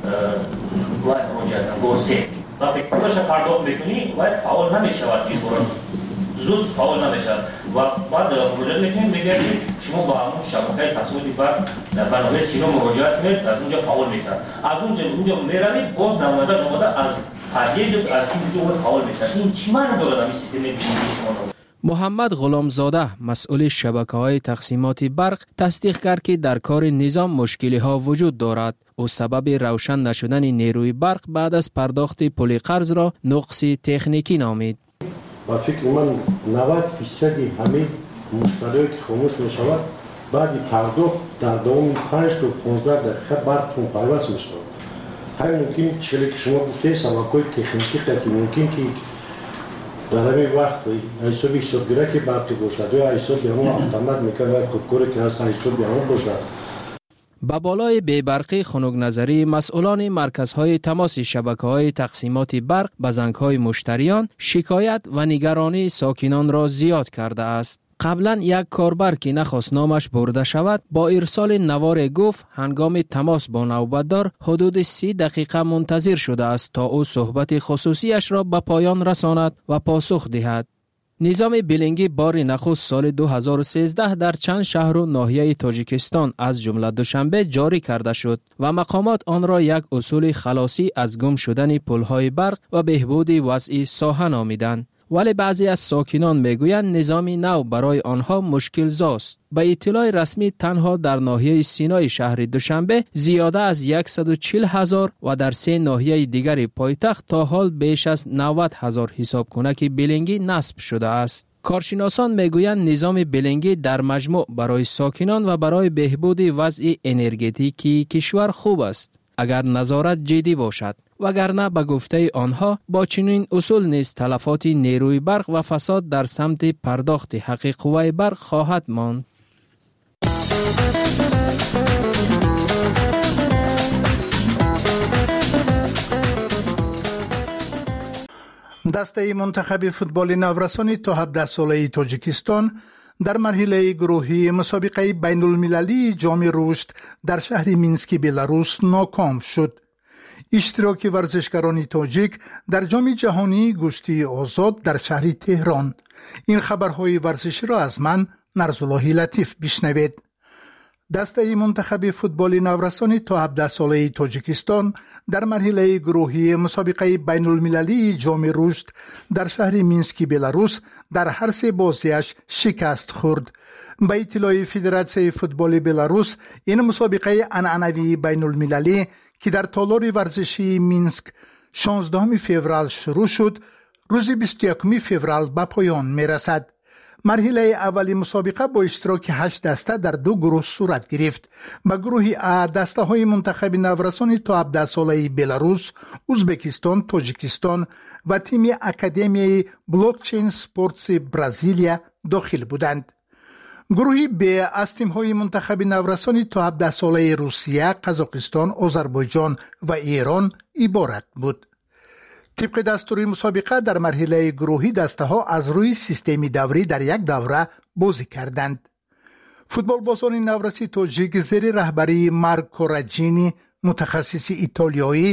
[SPEAKER 17] باید مراجعت با سه وقتی کلش پرداخت میکنی باید فعال نمیشود این برای زود فعال نمیشود و بعد مراجعت میکنیم میگه که شما با همون شبکه تقسیماتی برق در ناحیه سینا مراجعت کنید از اونجا فعال میکنن از اونجا اونجا میروید باز نمایده شما از پدیده از اونجا فعال میکنن. این چی معنی دارد همین سیستم بینی شما؟
[SPEAKER 15] محمد غلامزاده مسئول شبکه‌های تقسیمات برق تصدیق کرد که در کار نظام مشکل‌ها وجود دارد. او سبب روشن نشدن نیروی برق بعد از پرداخت پول قرض را نقص تکنیکی نامید.
[SPEAKER 18] با فکر من نود درصد همه مشکلاتی که خاموش می‌شود بعد پرداخت در دوام پنج تا پانزده دقیقه برق چون پرواز می‌شود. همین ممکن چیزی که شما گفتید سبک‌های تکنیکی قطعی ممکن که در همین وقت حسابی حسابگیره که برقی باشد یا حسابی همون اتومات میکنه خودکاری که هست حسابی همون باشد.
[SPEAKER 15] با بالای بی‌برقی خنک نظری مسئولان مرکزهای تماس شبکه‌های تقسیمات برق به زنگ‌های مشتریان شکایت و نگرانی ساکنان را زیاد کرده است. قبلا یک کاربر که نخواست نامش برده شود با ارسال نوار گفت هنگام تماس با نوبتدار حدود سی دقیقه منتظر شده است تا او صحبت خصوصیش را به پایان رساند و پاسخ دهد. نظام بلینگی بار نخست سال دو هزار و سیزده در چند شهر و ناحیه تاجیکستان از جمله دوشنبه جاری کرده شد و مقامات آن را یک اصول خلاصی از گم شدن پل‌های برق و بهبود وضع ساحه نامیدند. ولی بعضی از ساکنان میگویند نظام نو برای آنها مشکل زاست. به اطلاع رسمی تنها در ناحیه سینای شهر دوشنبه زیاده از صد و چهل هزار و در سه ناحیه دیگر پایتخت تا حال بیش از نود هزار حساب کنک بلینگی نصب شده است. کارشناسان میگویند نظام بلینگی در مجموع برای ساکنان و برای بهبود وضع انرژتیکی کشور خوب است اگر نظارت جدی باشد، وگرنه به گفته آنها با چنین اصول نیز تلفات نیروی برق و فساد در سمت پرداخت حق قوه برق خواهد ماند.
[SPEAKER 6] دسته منتخب فوتبال نورسانی تا هفده ساله تاجیکستان در مرحله گروهی مسابقه بین المللی جام رشد در شهر مینسک بلاروس ناکام شد. اشتراک ورزشکاران تاجیک در جام جهانی گشتی آزاد در شهر تهران. این خبرهای ورزشی را از من نرزالله لطیف بشنوید. دسته منتخب فوتبال نورسانی تا هفده ساله تاجیکستان در مرحله گروهی مسابقه بین المللی جام رشد در شهر مینسک بلاروس در هر سه بازیش شکست خورد. به اطلاع فدراسیون فوتبال بلاروس این مسابقه عنعنوی بین المللی که در تالار ورزشی مینسک شانزدهم فوریه شروع شد روز بیست و یکم فوریه به پایان می رسد. مرحله اولی مسابقه با اشتراک هشت دسته در دو گروه صورت گرفت. به گروه ا دسته های منتخب نورسانی تا هفده ساله بلاروس، ازبکستان، تاجیکستان و تیم اکادمی بلوکچین سپورتس برزیلیا داخل بودند. گروه ب از تیم های منتخب نورسانی تا هفده ساله روسیه، قزاقستان، آذربایجان و ایران عبارت بود. طبق دستور مسابقه در مرحله گروهی دسته ها از روی سیستمی دوری در یک دوره بازی کردند. فوتبال بازان نورسی تاجیک زیر رهبری مارکو راجینی متخصص ایتالیایی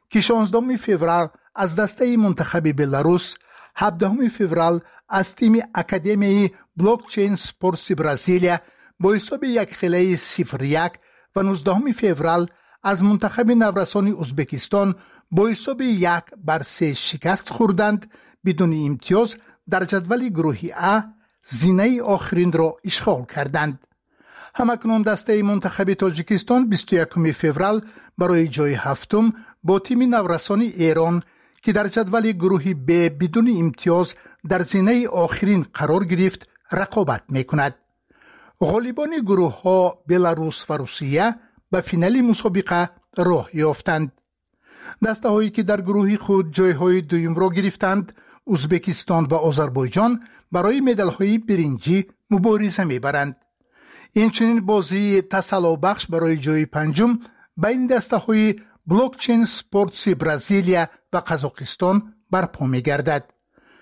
[SPEAKER 19] که شانزدهم فوریه از دسته منتخب بلاروس، هفدهم فوریه از تیم اکادمی بلاکچین سپورتس برزیلیا با حساب یک خیلی صفر یک و نوزدهم فوریه از منتخب نورسان ازبکستان با حساب یک بر سه شکست خوردند. بدون امتیاز در جدول گروهی ا زینه آخرین را اشغال کردند. همکنون دسته منتخب تاجیکستان بیست و یکم فوریه برای جای هفتم با تیم نورسان ایران که در جدول گروهی ب بدون امتیاز در زینه آخرین قرار گرفت رقابت میکند. غالبان گروه ها بلاروس و روسیه به فینال مسابقه راه یافتند. دسته هایی که در گروه خود جای های دویم را گرفتند، ازبکستان و آذربایجان برای مدال های برنجی مبارزه میبرند. اینچنین بازی تسلا بخش برای جای پنجم بین دسته های بلاکچین سپورتس برزیلیا و قزاقستان برپا میگردد.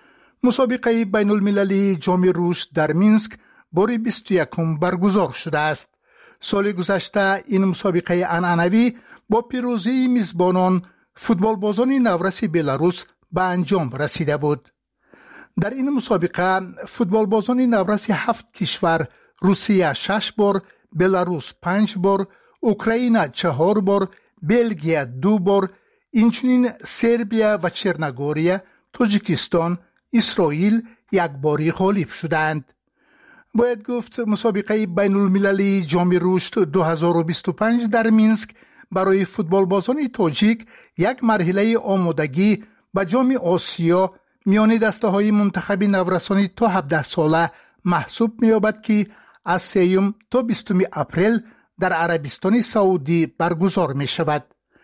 [SPEAKER 19] مسابقه بین المللی جام رشد در مینسک بار بیست و یکم برگزار شده است. سال گذشته این مسابقه عنعنوی با پیروزی میزبانان فوتبال بازان نورس بلاروس به انجام رسیده بود. در این مسابقه فوتبال بازان نورس هفت کشور، روسیه شش بار، بلاروس پنج بار، اوکراین چهار بار، بلژیک دو بار، اینچنین سربیا و چرنگوریا، تاجیکستان، اسرائیل یک باری غالب شدند. باید گفت مسابقه بین المللی جام رشد دو هزار و بیست و پنج در مینسک برای فوتبال بازان تاجیک یک مرحله آمادگی به جام آسیا میان دسته های منتخب نورسان تا هفده ساله محسوب می‌یابد که از سوم تا بیستم اپریل در عربستان سعودی برگزار می شود.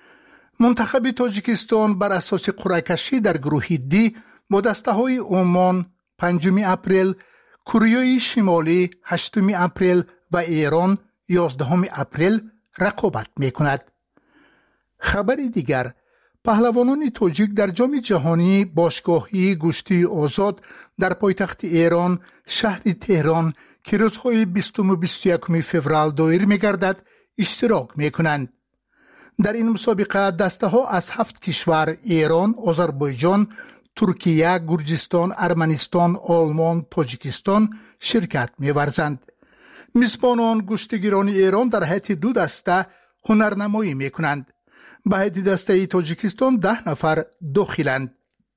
[SPEAKER 19] منتخب تاجیکستان بر اساس قرعه کشی در گروه دی با دسته های عمان پنجم اپریل، کره شمالی هشتم اپریل و ایران یازدهم اپریل رقابت می کند. خبر دیگر، پهلوانان تاجیک در جام جهانی باشگاهی گشتی آزاد در پایتخت ایران شهر تهران که روزهای بیستم و بیست و یکم فوریه دایر می گردد اشتراک می کنند. در این مسابقه دسته ها از هفت کشور ایران، آذربایجان، ترکیه، گرجستان، ارمنستان، آلمان، تاجیکستان شرکت می ورزند. میزبانان گشتگیران ایران در هیئت دو دسته هنرنمایی می کنند. به هیئت دسته تاجیکستان ده نفر داخلند.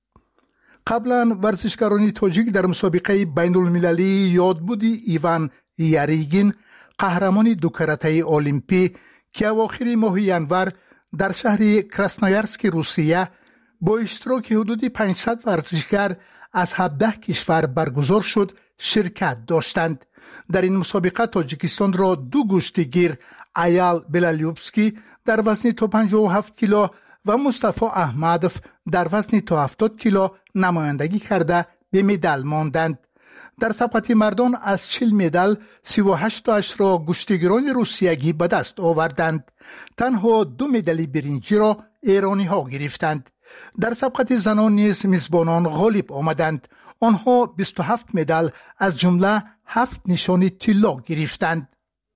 [SPEAKER 19] قبلا ورزشکاران تاجیک در مسابقه بین المللی یادبودی ایوان یاریگین قهرمان دو کرته المپی که اواخر ماه ینور در شهر کراسنویارسک روسیه با اشتراک حدود پانصد ورزشکار از هفده کشور برگزار شد شرکت داشتند. در این مسابقه تاجیکستان را دو گشتگیر ایال بلالیوبسکی در وزن تا پنجاه و هفت کیلو و مصطفی احمدوف در وزن تا هفتاد کیلو نمایندگی کرده به مدال ماندند. در سبقت مردان از چهل مدال سی و هشت تاش را گشتگیران روسیگی به دست آوردند. تنها دو مدال برنجی را ایرانی ها گرفتند. در سبقت زنان نیز میزبانان غالب آمدند. آنها بیست و هفت مدال از جمله هفت نشان طلا گرفتند.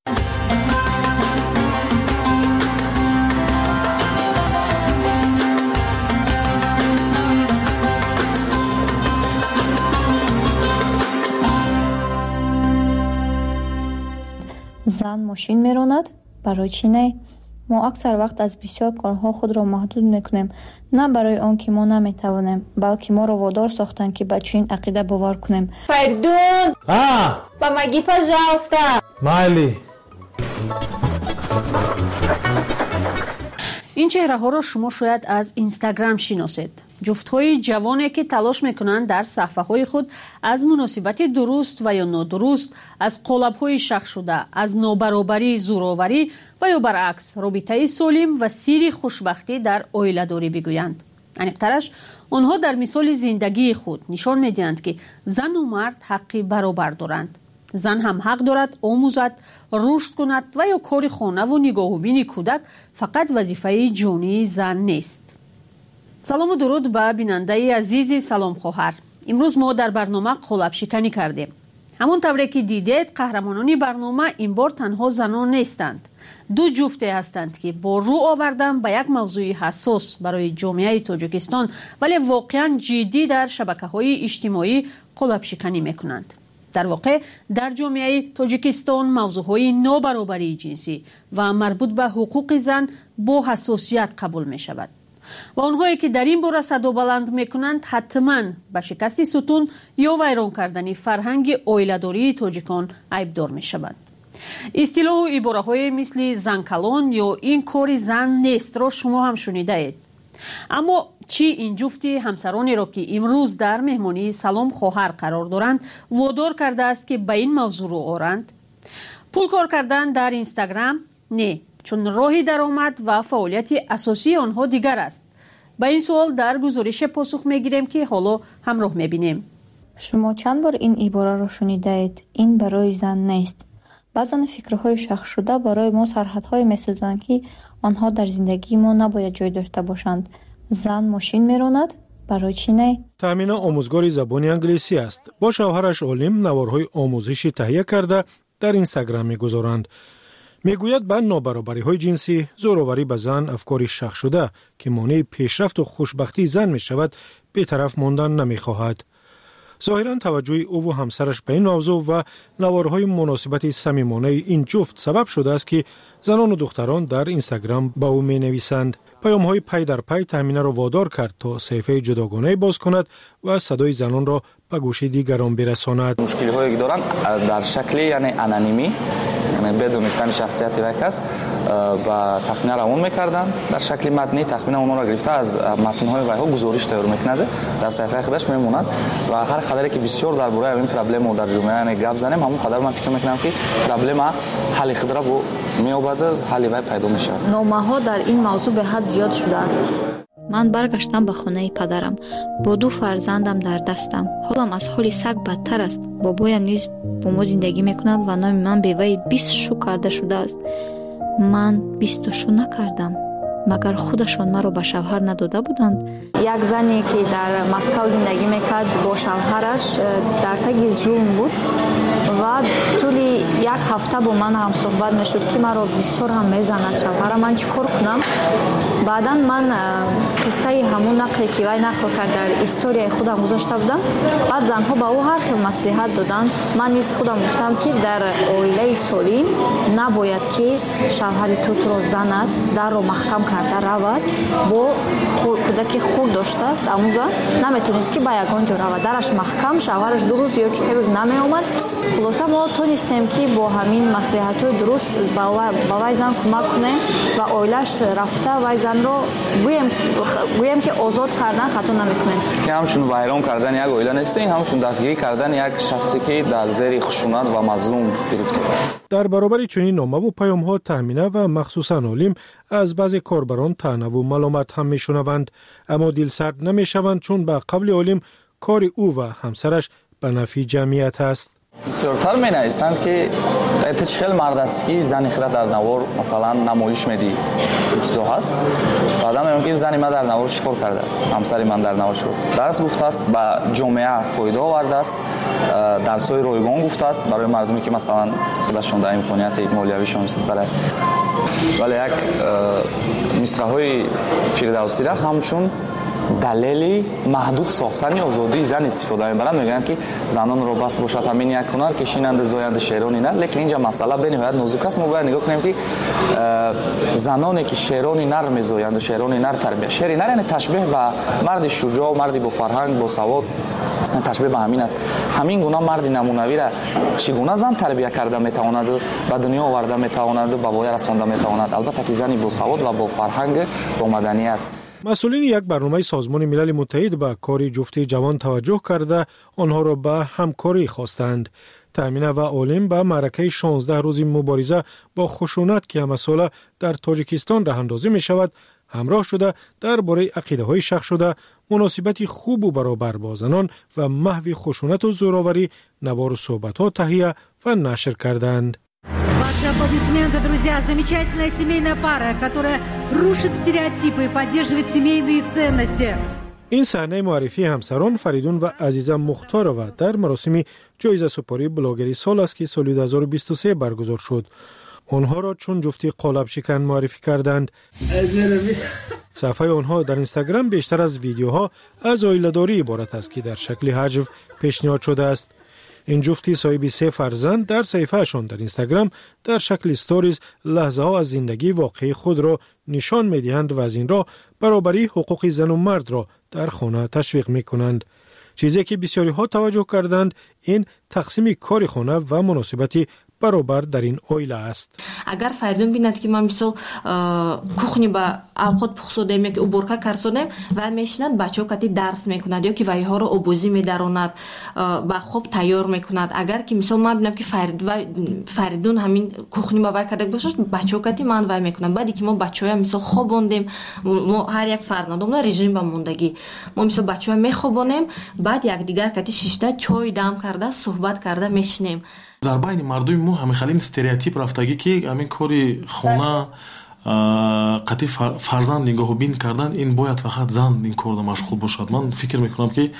[SPEAKER 20] زن ماشین میراند؟ برای چی نه؟ ما اکثر وقت از بسیار کارها خود را محدود میکنیم، نه برای آن که ما نمیتوانیم، بلکه ما را وادار ساختند که به چنین عقیده باور کنیم.
[SPEAKER 21] Perdón. Ah. Помоги, пожалуйста.
[SPEAKER 3] Майли. این چهره ها را شما شاید از اینستاگرام شناسید. جفت های جوانی که تلاش میکنند در صفحه های خود از مناسبت درست و یا نادرست، از قالب های شخص شده، از نابرابری زوراوری و یا برعکس رابطه سالم و سیر خوشبختی در عائله داری بگویند. انیقترش آنها در مثال زندگی خود نشان میدهند که زن و مرد حقی برابر دارند. زن هم حق دارد آموزد، رشد کند و یا کار خانه و نگاه و بین کودک فقط وظیفه جانی زن نیست. سلام و درود به بیننده عزیز سلام خواهر. امروز ما در برنامه قالب شکنی کردیم. همون طوری که دیدید قهرمانان برنامه این بار تنها زنان نیستند. دو جفته هستند که با رو آوردن به یک موضوع حساس برای جامعه تاجیکستان ولی واقعا جدی در شبکه‌های اجتماعی قالب شکنی میکنند. در واقع در جامعه تاجیکستان موضوعهای نابرابری جنسی و مربوط به حقوق زن با حساسیت قبول می شود و آنهایی که در این باره صدا بلند می کنند حتما به شکست ستون یا ویران کردن فرهنگ عائله‌داری تاجیکان عیبدار می شوند. اصطلاح و عباره های مثل زن کلان یا این کار زن نیست را شما هم شنیده اید. اما چی این جفتی همسرانی را که امروز در مهمانی سلام خواهر قرار دارند وادار کرده است که به این موضوع رو آورند؟ پول کار کردن در اینستاگرام؟ نه، چون راه درآمد و فعالیت اساسی آنها دیگر است. به این سوال در گزارش پاسخ میگیریم که حالا همراه میبینیم.
[SPEAKER 20] شما چند بار این عباره را شنیده اید؟ این برای زن نیست. بعضن فکرهای شخص شده برای ما سرحدهای میسازند که آنها در زندگی ما نباید جای داشته باشند. زن ماشین میراند، برای چی نه؟
[SPEAKER 2] تامینه آموزگار زبان انگلیسی است. با شوهرش عالم نوارهای آموزشی تهیه کرده در اینستاگرام میگذارند. میگوید به نابرابری های جنسی، زوراوری به زن افکاری شخص شده که مانع پیشرفت و خوشبختی زن می شود، بی‌طرف ماندن نمیخواهد. ظاهراً توجه او و همسرش به این موضوع و نوارهای مناسبت صمیمانه این جفت سبب شده است که زنان و دختران در اینستاگرام با او می نویسند. پیام های پی در پی تامینه را وادار کرد تا صفحه جداگانه باز کند و صدای زنان را به گوش دیگران برساند.
[SPEAKER 22] مشکلی هایی که دارند در شکل یعنی انانیمی، یعنی بدون دانستن شخصیت یک کس و تخمینه را اون میکردن. در شکل متنی تخمینه اون را گرفته از متن های وی ها گزارش تیار میکند، در صفحه خودش میموند و هر قدری که بسیار درباره این پرابلم و در جامعه گپ زنیم همون قدر من فکر میکنم که پرابلم حل خود را با میابد حل وی پیدا میشه.
[SPEAKER 20] نامه ها در این موضوع به حد زیاد شده است. من برگشتم به خانه پدرم با دو فرزندم در دستم. حالم از حال سگ بدتر است. بابایم نیز با ما زندگی میکند و نام من به وی بیست شو کرده شده است. من بیست شو نکردم. مگر خودشان مرا به شوهر نداده بودند؟ یک زنی که در مسکو زندگی میکرد با شوهرش در تگ زوم بود و طولی یک هفته با من هم صحبت میشد که مرا بسیار هم میزند شوهرم. من چیکار کنم؟ بعدا من قصه همون نقلی که وی نقل کرد در استوری خودم گذاشته بودم. بعد زنها با او هر خیل مصلحت دادن. من نیز خودم گفتم که در عائله سالم نباید که شوهر تو تو را زند، در رو محکم کرده رود. با کودک خود داشته است اموزا نمیتونست که با یگان جا رود، درش محکم، شوهرش دو روز یا سه روز نمی آمد. خلاصه ما تونستیم که با همین مصلحت‌های درست با وی زن کمک کنیم و عائله‌اش رفته وی زن رو گویم گویم که آزاد کردن خطا نمیکنه.
[SPEAKER 22] که همشون ویران کردن یک عائله نیست، این همشون دستگیری کردن یک شخصی که در زیر خشونت و مظلوم گرفته.
[SPEAKER 2] در برابر چنین نامه و پیام‌ها تامینه و مخصوصاً عالم از بعضی کاربران طعنه و ملامت هم میشنوند، اما دلسرد نمیشوند چون به قبل عالم کار او و همسرش به نفع جمعیت است.
[SPEAKER 22] بسیارتر می نویسند که ایت چخیل مرد است که زنی خود در نوار مثلا نمایش میدی چیزا هست. بعدا میگم که زنی من در نوار چیکار کرده است، همسری من در نوار چیکار درس گفته است، به جامعه فایده آورده است، درس‌های رایگان گفته است برای مردمی که مثلا خودشون در امکانیت مالیویشون سره. ولی یک مصرع‌های فردوسی را همچون دلیلی محدود ساختن آزادی زن استفاده می‌برند. میگن که زنان رو بس باشد همین یک هنر که شیننده زاینده شعرانی نه، لیکن اینجا مسئله به نهایت نازک است. ما باید نگاه کنیم که زنانی که شعرانی نر می‌زایند و شعرانی نر تربیت، شعری نر یعنی تشبیه به مرد شجاع، مردی با فرهنگ، با سواد، تشبیه به همین است. همین گونه مرد نمونوی را چگونه زن تربیت کرده میتواند و به دنیا آورده میتواند و به وای رسانده میتواند، البته که زنی با سواد و با فرهنگ، با مدنیت.
[SPEAKER 2] مسئولین یک برنامه سازمان ملل متحد به کار جفت جوان توجه کرده آنها را به همکاری خواستند. تامینه و عالم به معرکه شانزده روزی مبارزه با خشونت که همه ساله در تاجیکستان راه اندازی می شود همراه شده درباره عقیده های شخص شده، مناسبت خوب و برابر با زنان و محو خشونت و زوراوری نوار و صحبت ها تهیه و نشر کردند.
[SPEAKER 23] Ваши аплодисменты, друзья. Замечательная семейная пара, которая рушит стереотипы и поддерживает семейные ценности.
[SPEAKER 2] این صحنه معرفی همسران فریدون و عزیزه مختارова در مراسم جایزه سپاری بلاگری سال است که سال دو هزار و بیست و سه برگزار شد. آنها را چون جفتی قالب شکن معرفی کردند. صفحه آنها در اینستاگرام بیشتر از ویدیوها از عائله‌داری عبارت است که در شکل هجو پیشنهاد شده است. این جفتی صاحب سه فرزند در صفحه‌شان در اینستاگرام در شکل استوریز لحظه ها از زندگی واقعی خود را نشان می‌دهند و از این را برابری حقوق زن و مرد را در خانه تشویق می‌کنند. چیزی که بسیاری ها توجه کردند این تقسیم کار خانه و مناسبت برابر در این عائله است.
[SPEAKER 1] اگر فریدون بیند که ما مثل کухні با اوقات پخسودیم یا که уборка کردیم و میشند بچه‌ها کتی درس میکند یا که وایها رو آبوزی میداروند با خوب تیار میکند. اگر که مثل ما ببینم که فرید و فریدون همین کухні با وای کرده باشه بچه‌ها کتی من وای میکنم. بعدی که ما بچه‌ها مثل خوابوندیم ما هر یک فرزندمون رژیم با موندگی ما مثل بچه‌ها میخوابونیم بعد یک دیگر کتی شیشته چای دم کرده صحبت کرده میشنیم.
[SPEAKER 4] дар байни мардуми мо ҳамихалин стереотип рафтагӣ ки ҳамин кори хона қатъи фарзанд нигоҳубин кардан ин бояд фақат зан ин корда машғул бошад. ман фикр мекунам ки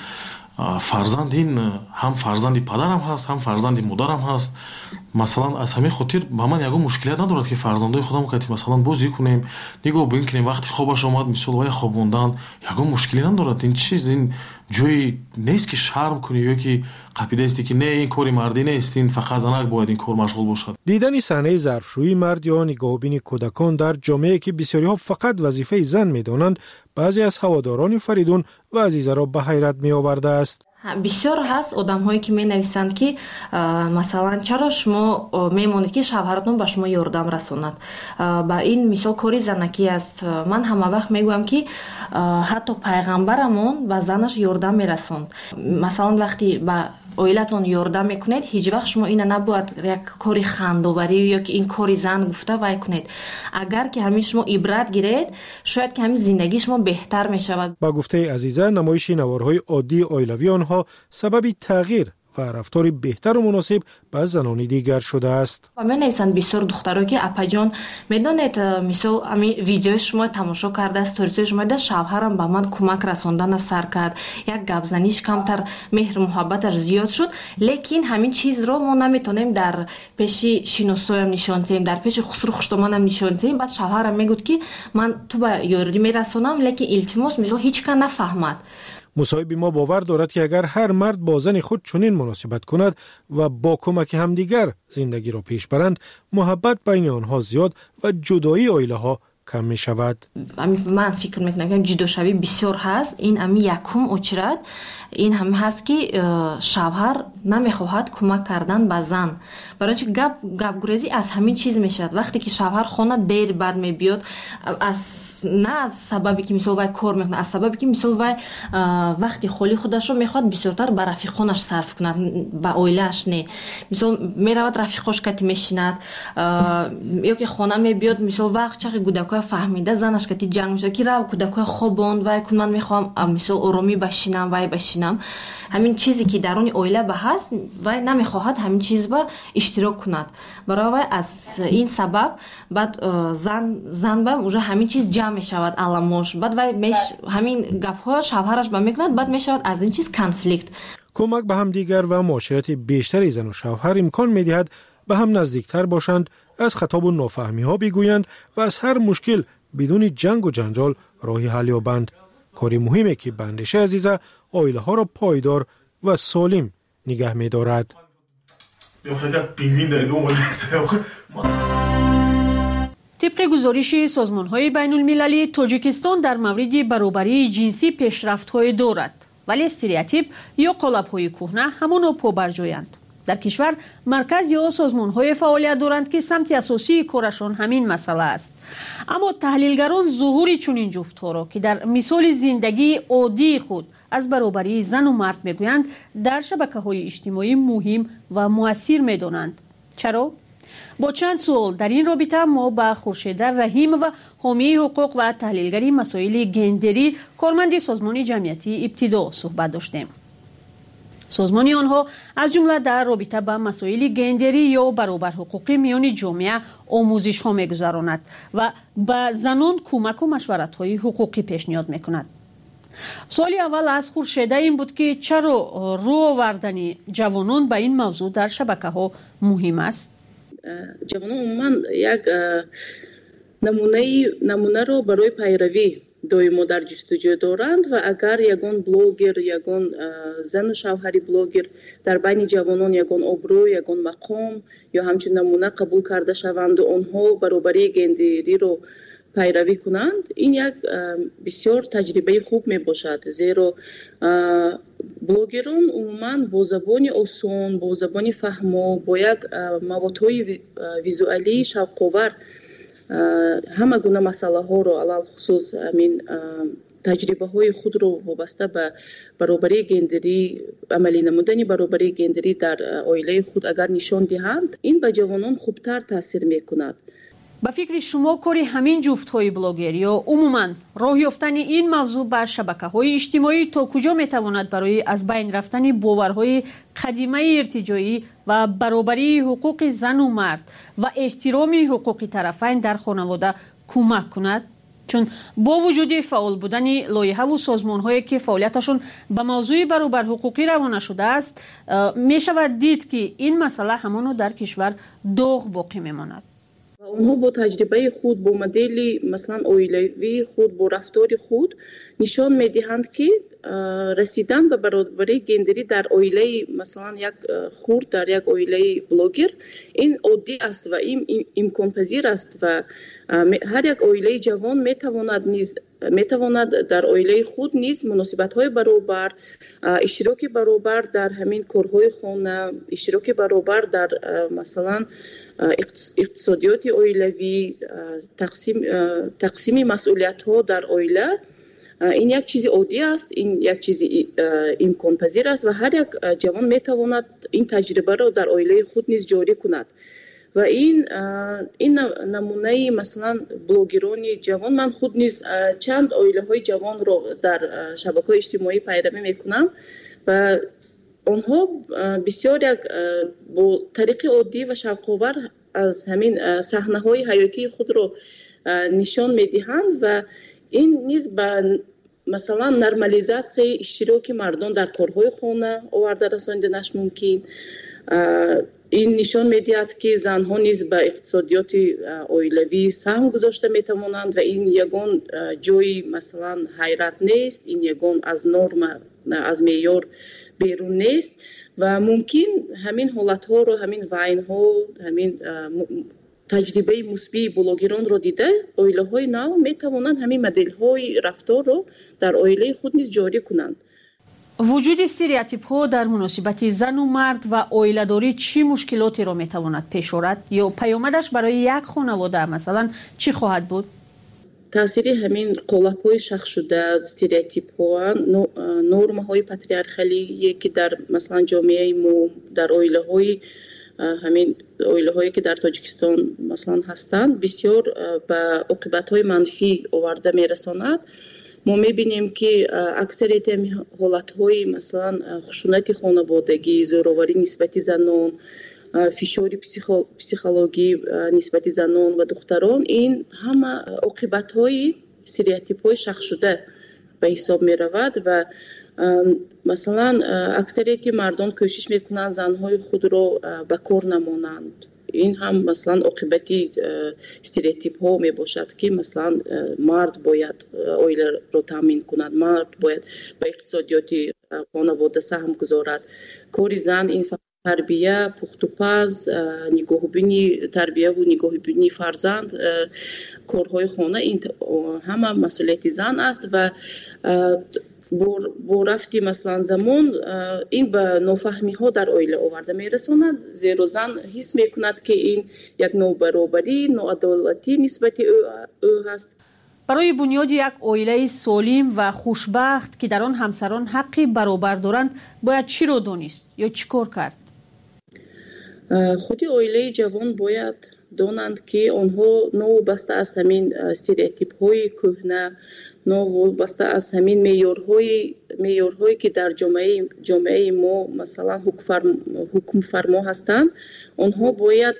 [SPEAKER 4] фарзанд ин ҳам фарзанди падарам ҳаст ҳам фарзанди модарам ҳаст. масалан аз ҳамин хотир ба ман ягон мушкилият надорад ки фарзандои худам кати масалан бозӣ кунем нигоҳ бин кунем вақти хобаш омад мисол вай хобондан ягон мушкилӣ надорад. ин чиз ин ҷои нест ки шарм кунӣ ё ки қапидаисти ки не ин кори мардӣ нест ин фақат занак бояд ин кор машғул бошад.
[SPEAKER 2] дидани саҳнаи зарфшӯии мард ё нигоҳубини кӯдакон дар ҷомеае ки бисёриҳо фақат вазифаи зан медонанд баъзе аз ҳаводорони фаридун ва азизаро ба ҳайрат меовардааст.
[SPEAKER 1] бисёр ҳаст одамҳое ки менависанд ки масалан чаро шумо мемонед ки шавҳаратон ба шумо ёрдам расонад. ба ин мисол кори занакӣ аст. ман ҳама вақт мегӯям ки ҳатто пайғамбарамон ба занаш ёрдам мерасонд. масалан вақти ба оилатон ёрдам мекунед ҳеҷ вақт шумо ина набояд як кори хандоварӣ ё ки ин кори зан гуфта вай кунед. агар ки ҳамин шумо ибрат гиред шояд ки ҳамин зиндагии шумо беҳтар мешавад.
[SPEAKER 2] ба гуфтаи азиза намоиши наворҳои оддии оилавии онҳо сабаби тағйир ва рафтори беҳтару муносиб ба занони дигар шудааст.
[SPEAKER 1] ва менависанд бисёр духтаро ки апаҷон медонед мисол ами видеои шумо тамошо карда сторисои шумо да шавҳарам ба ман кӯмак расондана сар кард як гапзаниш камтар меҳру муҳаббаташ зиёд шуд. лекин ҳамин чизро мо наметонем дар пеши шиносоям нишон диҳем дар пеши хусру хуштоманам нишон диҳем. баъд шавҳарам мегӯд ки ман ту ба ёрдӣ мерасонам лекин илтимос мисол ҳеҷ кан нафаҳмад.
[SPEAKER 2] مصاحب ما باور دارد که اگر هر مرد با زن خود چنین مناسبت کند و با کمک همدیگر زندگی را پیش برند محبت بین آنها زیاد و جدایی عائله ها کم می شود.
[SPEAKER 1] من فکر میکنم که جداشوی بسیار هست. این امی یکم اچرد این هم هست که شوهر نمیخواهد کمک کردن به زن. برای اینکه گپ گپ گریزی از همین چیز میشد. وقتی که شوهر خانه دیر بعد میبیاد از نه از سببی که مثلا وای کار میکنه از سببی که مثلا وای وقتی خالی خودش رو میخواد بسیارتر به رفیقانش صرف کند به عائله‌اش نه. مثلا میرود رفیقاش کتی میشیند یا که خانه میبیاد مثلا وقت چقدر کودکای فهمیده زنش کتی جنگ میشه که رو کودکای خوابوند وای کن من میخوام مثلا آرامی بشینم وای بشینم. همین چیزی که درون عائله به هست وای نمیخواهد همین چیز با اشتراک کند. برای از این سبب بعد زن زن با اونجا همین چیز جمع میشود علامش بعد وای میش همین گپ‌ها شوهرش با میکند بعد میشود از این چیز کانفلیکت.
[SPEAKER 2] کمک به هم دیگر و معاشرت بیشتری زن و شوهر امکان میدهد به هم نزدیکتر باشند، از خطاب و نافهمی ها بگویند و از هر مشکل بدون جنگ و جنجال راهی حل یابند. کاری مهمه که بندش عزیزه عائله ها را پایدار و سالم نگه می‌دارد.
[SPEAKER 3] طبق گزارش سازمان‌های بین‌المللی تاجیکستان در مورد برابری جنسی پیشرفت‌های دارد، ولی استریوتیپ یا قالب‌های کهنه همانا پابرجایند. در کشور مرکز یا سازمان‌های فعالیت دارند که سمت اساسی کارشان همین مسئله است. اما تحلیلگران ظهور چنین جفت‌ها را که در مثال زندگی عادی خود از برابری زن و مرد میگویند در شبکه‌های اجتماعی مهم و مؤثر می‌دانند. چرا؟ با چند سوال در این رابطه ما با خورشید رحیم و حامی حقوق و تحلیلگری مسائل گندری کارمند سازمان جمعیتی ابتدا صحبت داشتیم. سازمان آنها از جمله در رابطه با مسائل گندری یا برابر حقوقی میان جامعه آموزش ها میگذراند و به زنان کمک و مشورت های حقوقی پیشنهاد میکند. سوالی اول از خورشیده این بود که چرا رو آوردن جوانان به این موضوع در شبکه ها مهم است؟
[SPEAKER 7] جوانان عموما یک نمونه نمونه رو برای پیروی دویمو در جستجو دارند و اگر یگان بلوگر یگان زن و شوهری بلوگر در بین جوانان یگان ابرو یگان مقام یا همچنین نمونه قبول کرده شوند و آنها برابری گندری رو پیروی کنند، این یک بسیار تجربه خوب می باشد، زیرا بلوگران عموما با زبان آسان، با زبان فهمو، با یک موادهای ویزوالی شوق‌آور همه گونه مسئله ها رو علل خصوص همین تجربه های خود رو وابسته به برابری گندری، عملی نمودن برابری گندری در عائله خود اگر نشان دهند، این به جوانان خوبتر تاثیر می کند.
[SPEAKER 3] به فکر شما کاری همین جفت های بلاگر یا عموما راه یافتن این موضوع بر شبکه های اجتماعی تا کجا می تواند برای از بین رفتن باورهای قدیمه ارتجاعی و برابری حقوق زن و مرد و احترام حقوق طرفین در خانواده کمک کند؟ چون با وجود فعال بودن لایحه و سازمان هایی که فعالیتشون به موضوع برابر حقوقی روانه شده است، می شود دید که این مسئله همانو در کشور داغ باقی می ماند.
[SPEAKER 7] اونها با تجربه خود، با مدل مثلا عائلوی خود، با رفتار خود نشان میدهند که رسیدن به برابری گندری در عائله مثلا یک خرد، در یک عائله بلوگر، این عادی است و این امکان پذیر است و هر یک عائله جوان میتواند نیز میتواند در عائله خود نیز مناسبت های برابر، اشتراک برابر در همین کارهای خانه، اشتراک برابر در مثلا اقتصادیات عائلوی، تقسیم تقسیم مسئولیت ها در عائله، این یک چیز عادی است، این یک چیز امکان پذیر است و هر یک جوان میتواند این تجربه را در عائله خود نیز جاری کند و این این نمونه مثلا بلوگران جوان، من خود نیز چند عائله های جوان را در شبکه‌های اجتماعی پیروی میکنم و آنها بسیار یک با طریق عادی و شوق‌آور از همین صحنه‌های حیاتی خود را نشان میدهند و این نیز به مثلا نرمالیزاسیون اشتراک مردان در کارهای خانه آورده رساندنش ممکن. این نشان میدهد که زنها نیز به اقتصادیات عائلوی سهم گذاشته میتوانند و این یگان جای مثلا حیرت نیست، این یگان از نرم از معیار بیرون نیست و ممکن همین حالت ها رو، همین وین ها، همین تجربه مثبت بلوگران رو دیده عائله های نو می توانند همین مدل های رفتار رو در عائله خود نیز جاری کنند.
[SPEAKER 3] وجود استریوتیپ ها در مناسبت زن و مرد و عائله داری چی مشکلاتی رو می تواند پیش آورد یا پیامدش برای یک خانواده مثلا چی خواهد بود؟
[SPEAKER 7] تاثیر همین قالب های شخص شده، استریوتیپ ها، نرم های پاتریارخالی که در مثلا جامعه ما، در عائله های همین عائله هایی که در تاجیکستان مثلا هستند بسیار به عاقبت های منفی آورده میرساند. ما میبینیم که اکثریت حالت های مثلا خشونت خانوادگی، زوراوری نسبت زنان، فشار پسیخولوژی نسبت زنان و دختران، این همه عاقبت های استریوتیپ های شخص شده به حساب می رود و مثلا اکثریت مردان کوشش میکنند زنهای خود را به کار نمانند. این هم مثلا عاقبتی استریوتیپ ها می باشد که مثلا مرد باید عائله را تامین کند، مرد باید به اقتصادیات خانواده سهم گذارد. کار زن این فقط تربیه، پخت و پز، نگاهبینی تربیه و نگاهبینی فرزند، کارهای خانه، این همه مسئولیت زن است و با رفتی مثلا زمان این به نافهمی ها در عائله آورده میرساند، زیرا زن حس میکند که این یک نابرابری، ناعدالتی نسبت او هست.
[SPEAKER 3] برای بنیاد یک عائله سالم و خوشبخت که در آن همسران حقی برابر دارند باید چی رو دانست یا چی کار کرد؟
[SPEAKER 7] خودی عائله جوان باید دانند که آنها نوابسته از همین استریوتیپ های کهنه، نوابسته از همین معیارهای معیارهایی که در جامعه جامعه ما مثلا حکم فرما هستند، آنها باید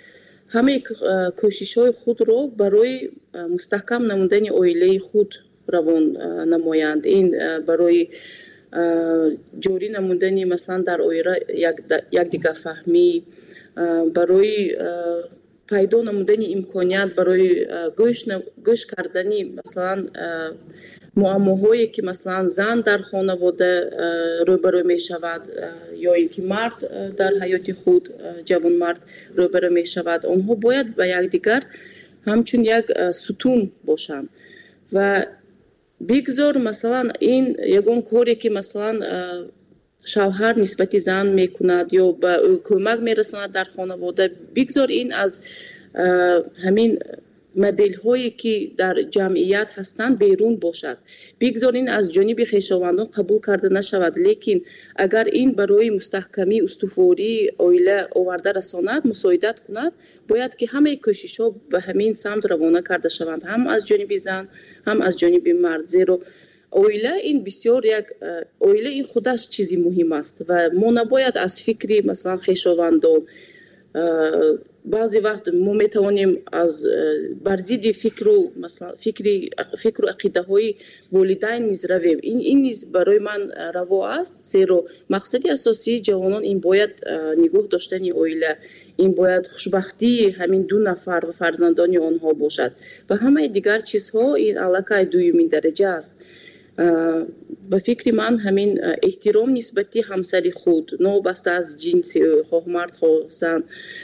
[SPEAKER 7] همه کوشش های خود را برای مستحکم نمودن عائله خود равон намоянд. Ин барои ҷорӣ намудани маслан дар оира якдигар фаҳмӣ, барои пайдо намудани имконият барои гӯш кардани масалан муаммоҳое ки маслан зан дар хонавода рӯбарӯ мешавад ё ин ки мард дар ҳаёти худ ҷавонмард рӯбарӯ мешавад, онҳо бояд ба якдигар ҳамчун як сутун бошанд ва бигзор масалан ин ягон коре ки масалан шавҳар нисбати зан мекунад ё ба ӯ кӯмак мерасонад дар хонавода, бигзор ин аз ҳамин моделҳое ки дар ҷамъият ҳастанд берун бошад. Бигзор ин аз ҷониби хешовандон қабул карда нашавад, лекин агар ин барои мустаҳкамӣ устувории оила оварда расонад, мусоидат кунад, бояд ки ҳамаи кӯшишҳо ба ҳамин самт равона карда шаванд, ҳам аз ҷониби зан, ҳам аз ҷониби мард. Зеро оила ин бисёр як оила ин худаш чизи муҳим аст ва мо набояд аз фикри масалан хешовандон баъзе вақт мо метавонем аз бар зидди фикру масалан фикри фикру ақидаҳои волидайн низ равем. ин ин низ барои ман раво аст, зеро мақсади асосии ҷавонон ин бояд нигоҳ доштани оила, ин бояд хушбахтии ҳамин ду нафар ва фарзандони онҳо бошад ва ҳамаи дигар чизҳо ин аллакай дуюмин дараҷа аст. ба фикри ман ҳамин эҳтиром нисбати ҳамсари худ, новобаста аз ҷинси ӯ, хоҳ мард хоҳ зан,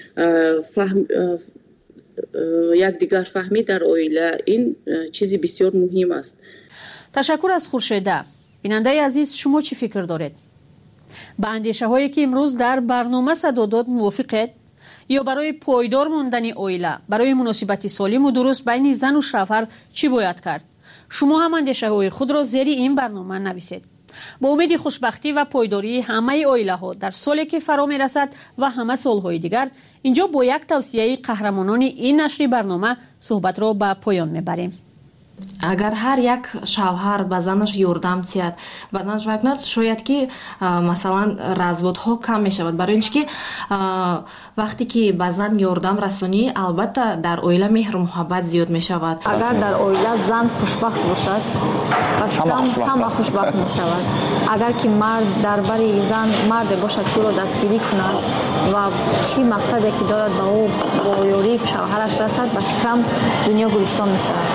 [SPEAKER 7] якдигар фаҳмӣ дар оила, ин чизи бисёр муҳим аст.
[SPEAKER 3] ташаккур аз хуршеда. бинандаи азиз, шумо чӣ фикр доред? ба андешаҳое ки имрӯз дар барнома садо дод мувофиқед? ё барои пойдор мондани оила, барои муносибати солиму дуруст байни зану шавҳар чӣ бояд кард? шумо ҳам андешаҳои худро зери ин барнома нависед. бо умеди хушбахтӣ ва пойдории ҳамаи оилаҳо дар соле ки фаро мерасад ва ҳама солҳои дигар, инҷо бо як тавсияи қаҳрамонони ин нашри барнома суҳбатро ба поён мебарем.
[SPEAKER 1] агар ҳар як шавҳар ба занаш ёрдам диҳад, ба занаш вай кунад, шояд ки масалан разводҳо кам мешавад, барои ин ки вақте ки ба зан ёрдам расонӣ, албатта дар оила меҳру муҳаббат зиёд мешавад.
[SPEAKER 20] агар дар оила зан хушбахт бошад, ба фикрам ҳама хушбахт мешавад. агар ки мард дар бари зан марде бошад ки ӯро дастгирӣ кунад ва чӣ мақсаде ки дорад ба ӯ бо ёрии шавҳараш расад, ба фикрам дунё гулистон мешавад.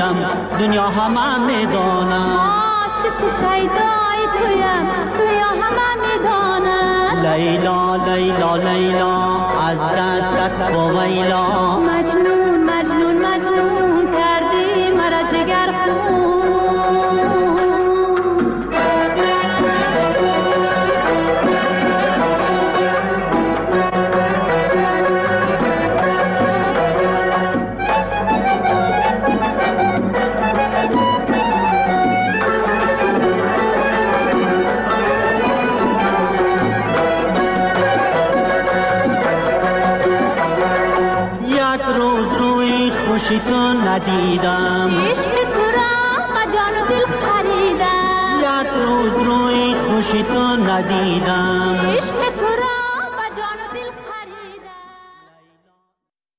[SPEAKER 11] تویم دنیا همه میدانم
[SPEAKER 8] عاشق شیدای تویم دنیا همه میدانم
[SPEAKER 11] لیلا لیلا لیلا از دستت با ویلا
[SPEAKER 8] مجنون مجنون مجنون کردی مرا جگر خون
[SPEAKER 11] خوشی تو ندیدم
[SPEAKER 8] عشق تو را جان و دل خریدم
[SPEAKER 11] یک روز روی خوشی تو ندیدم
[SPEAKER 8] عشق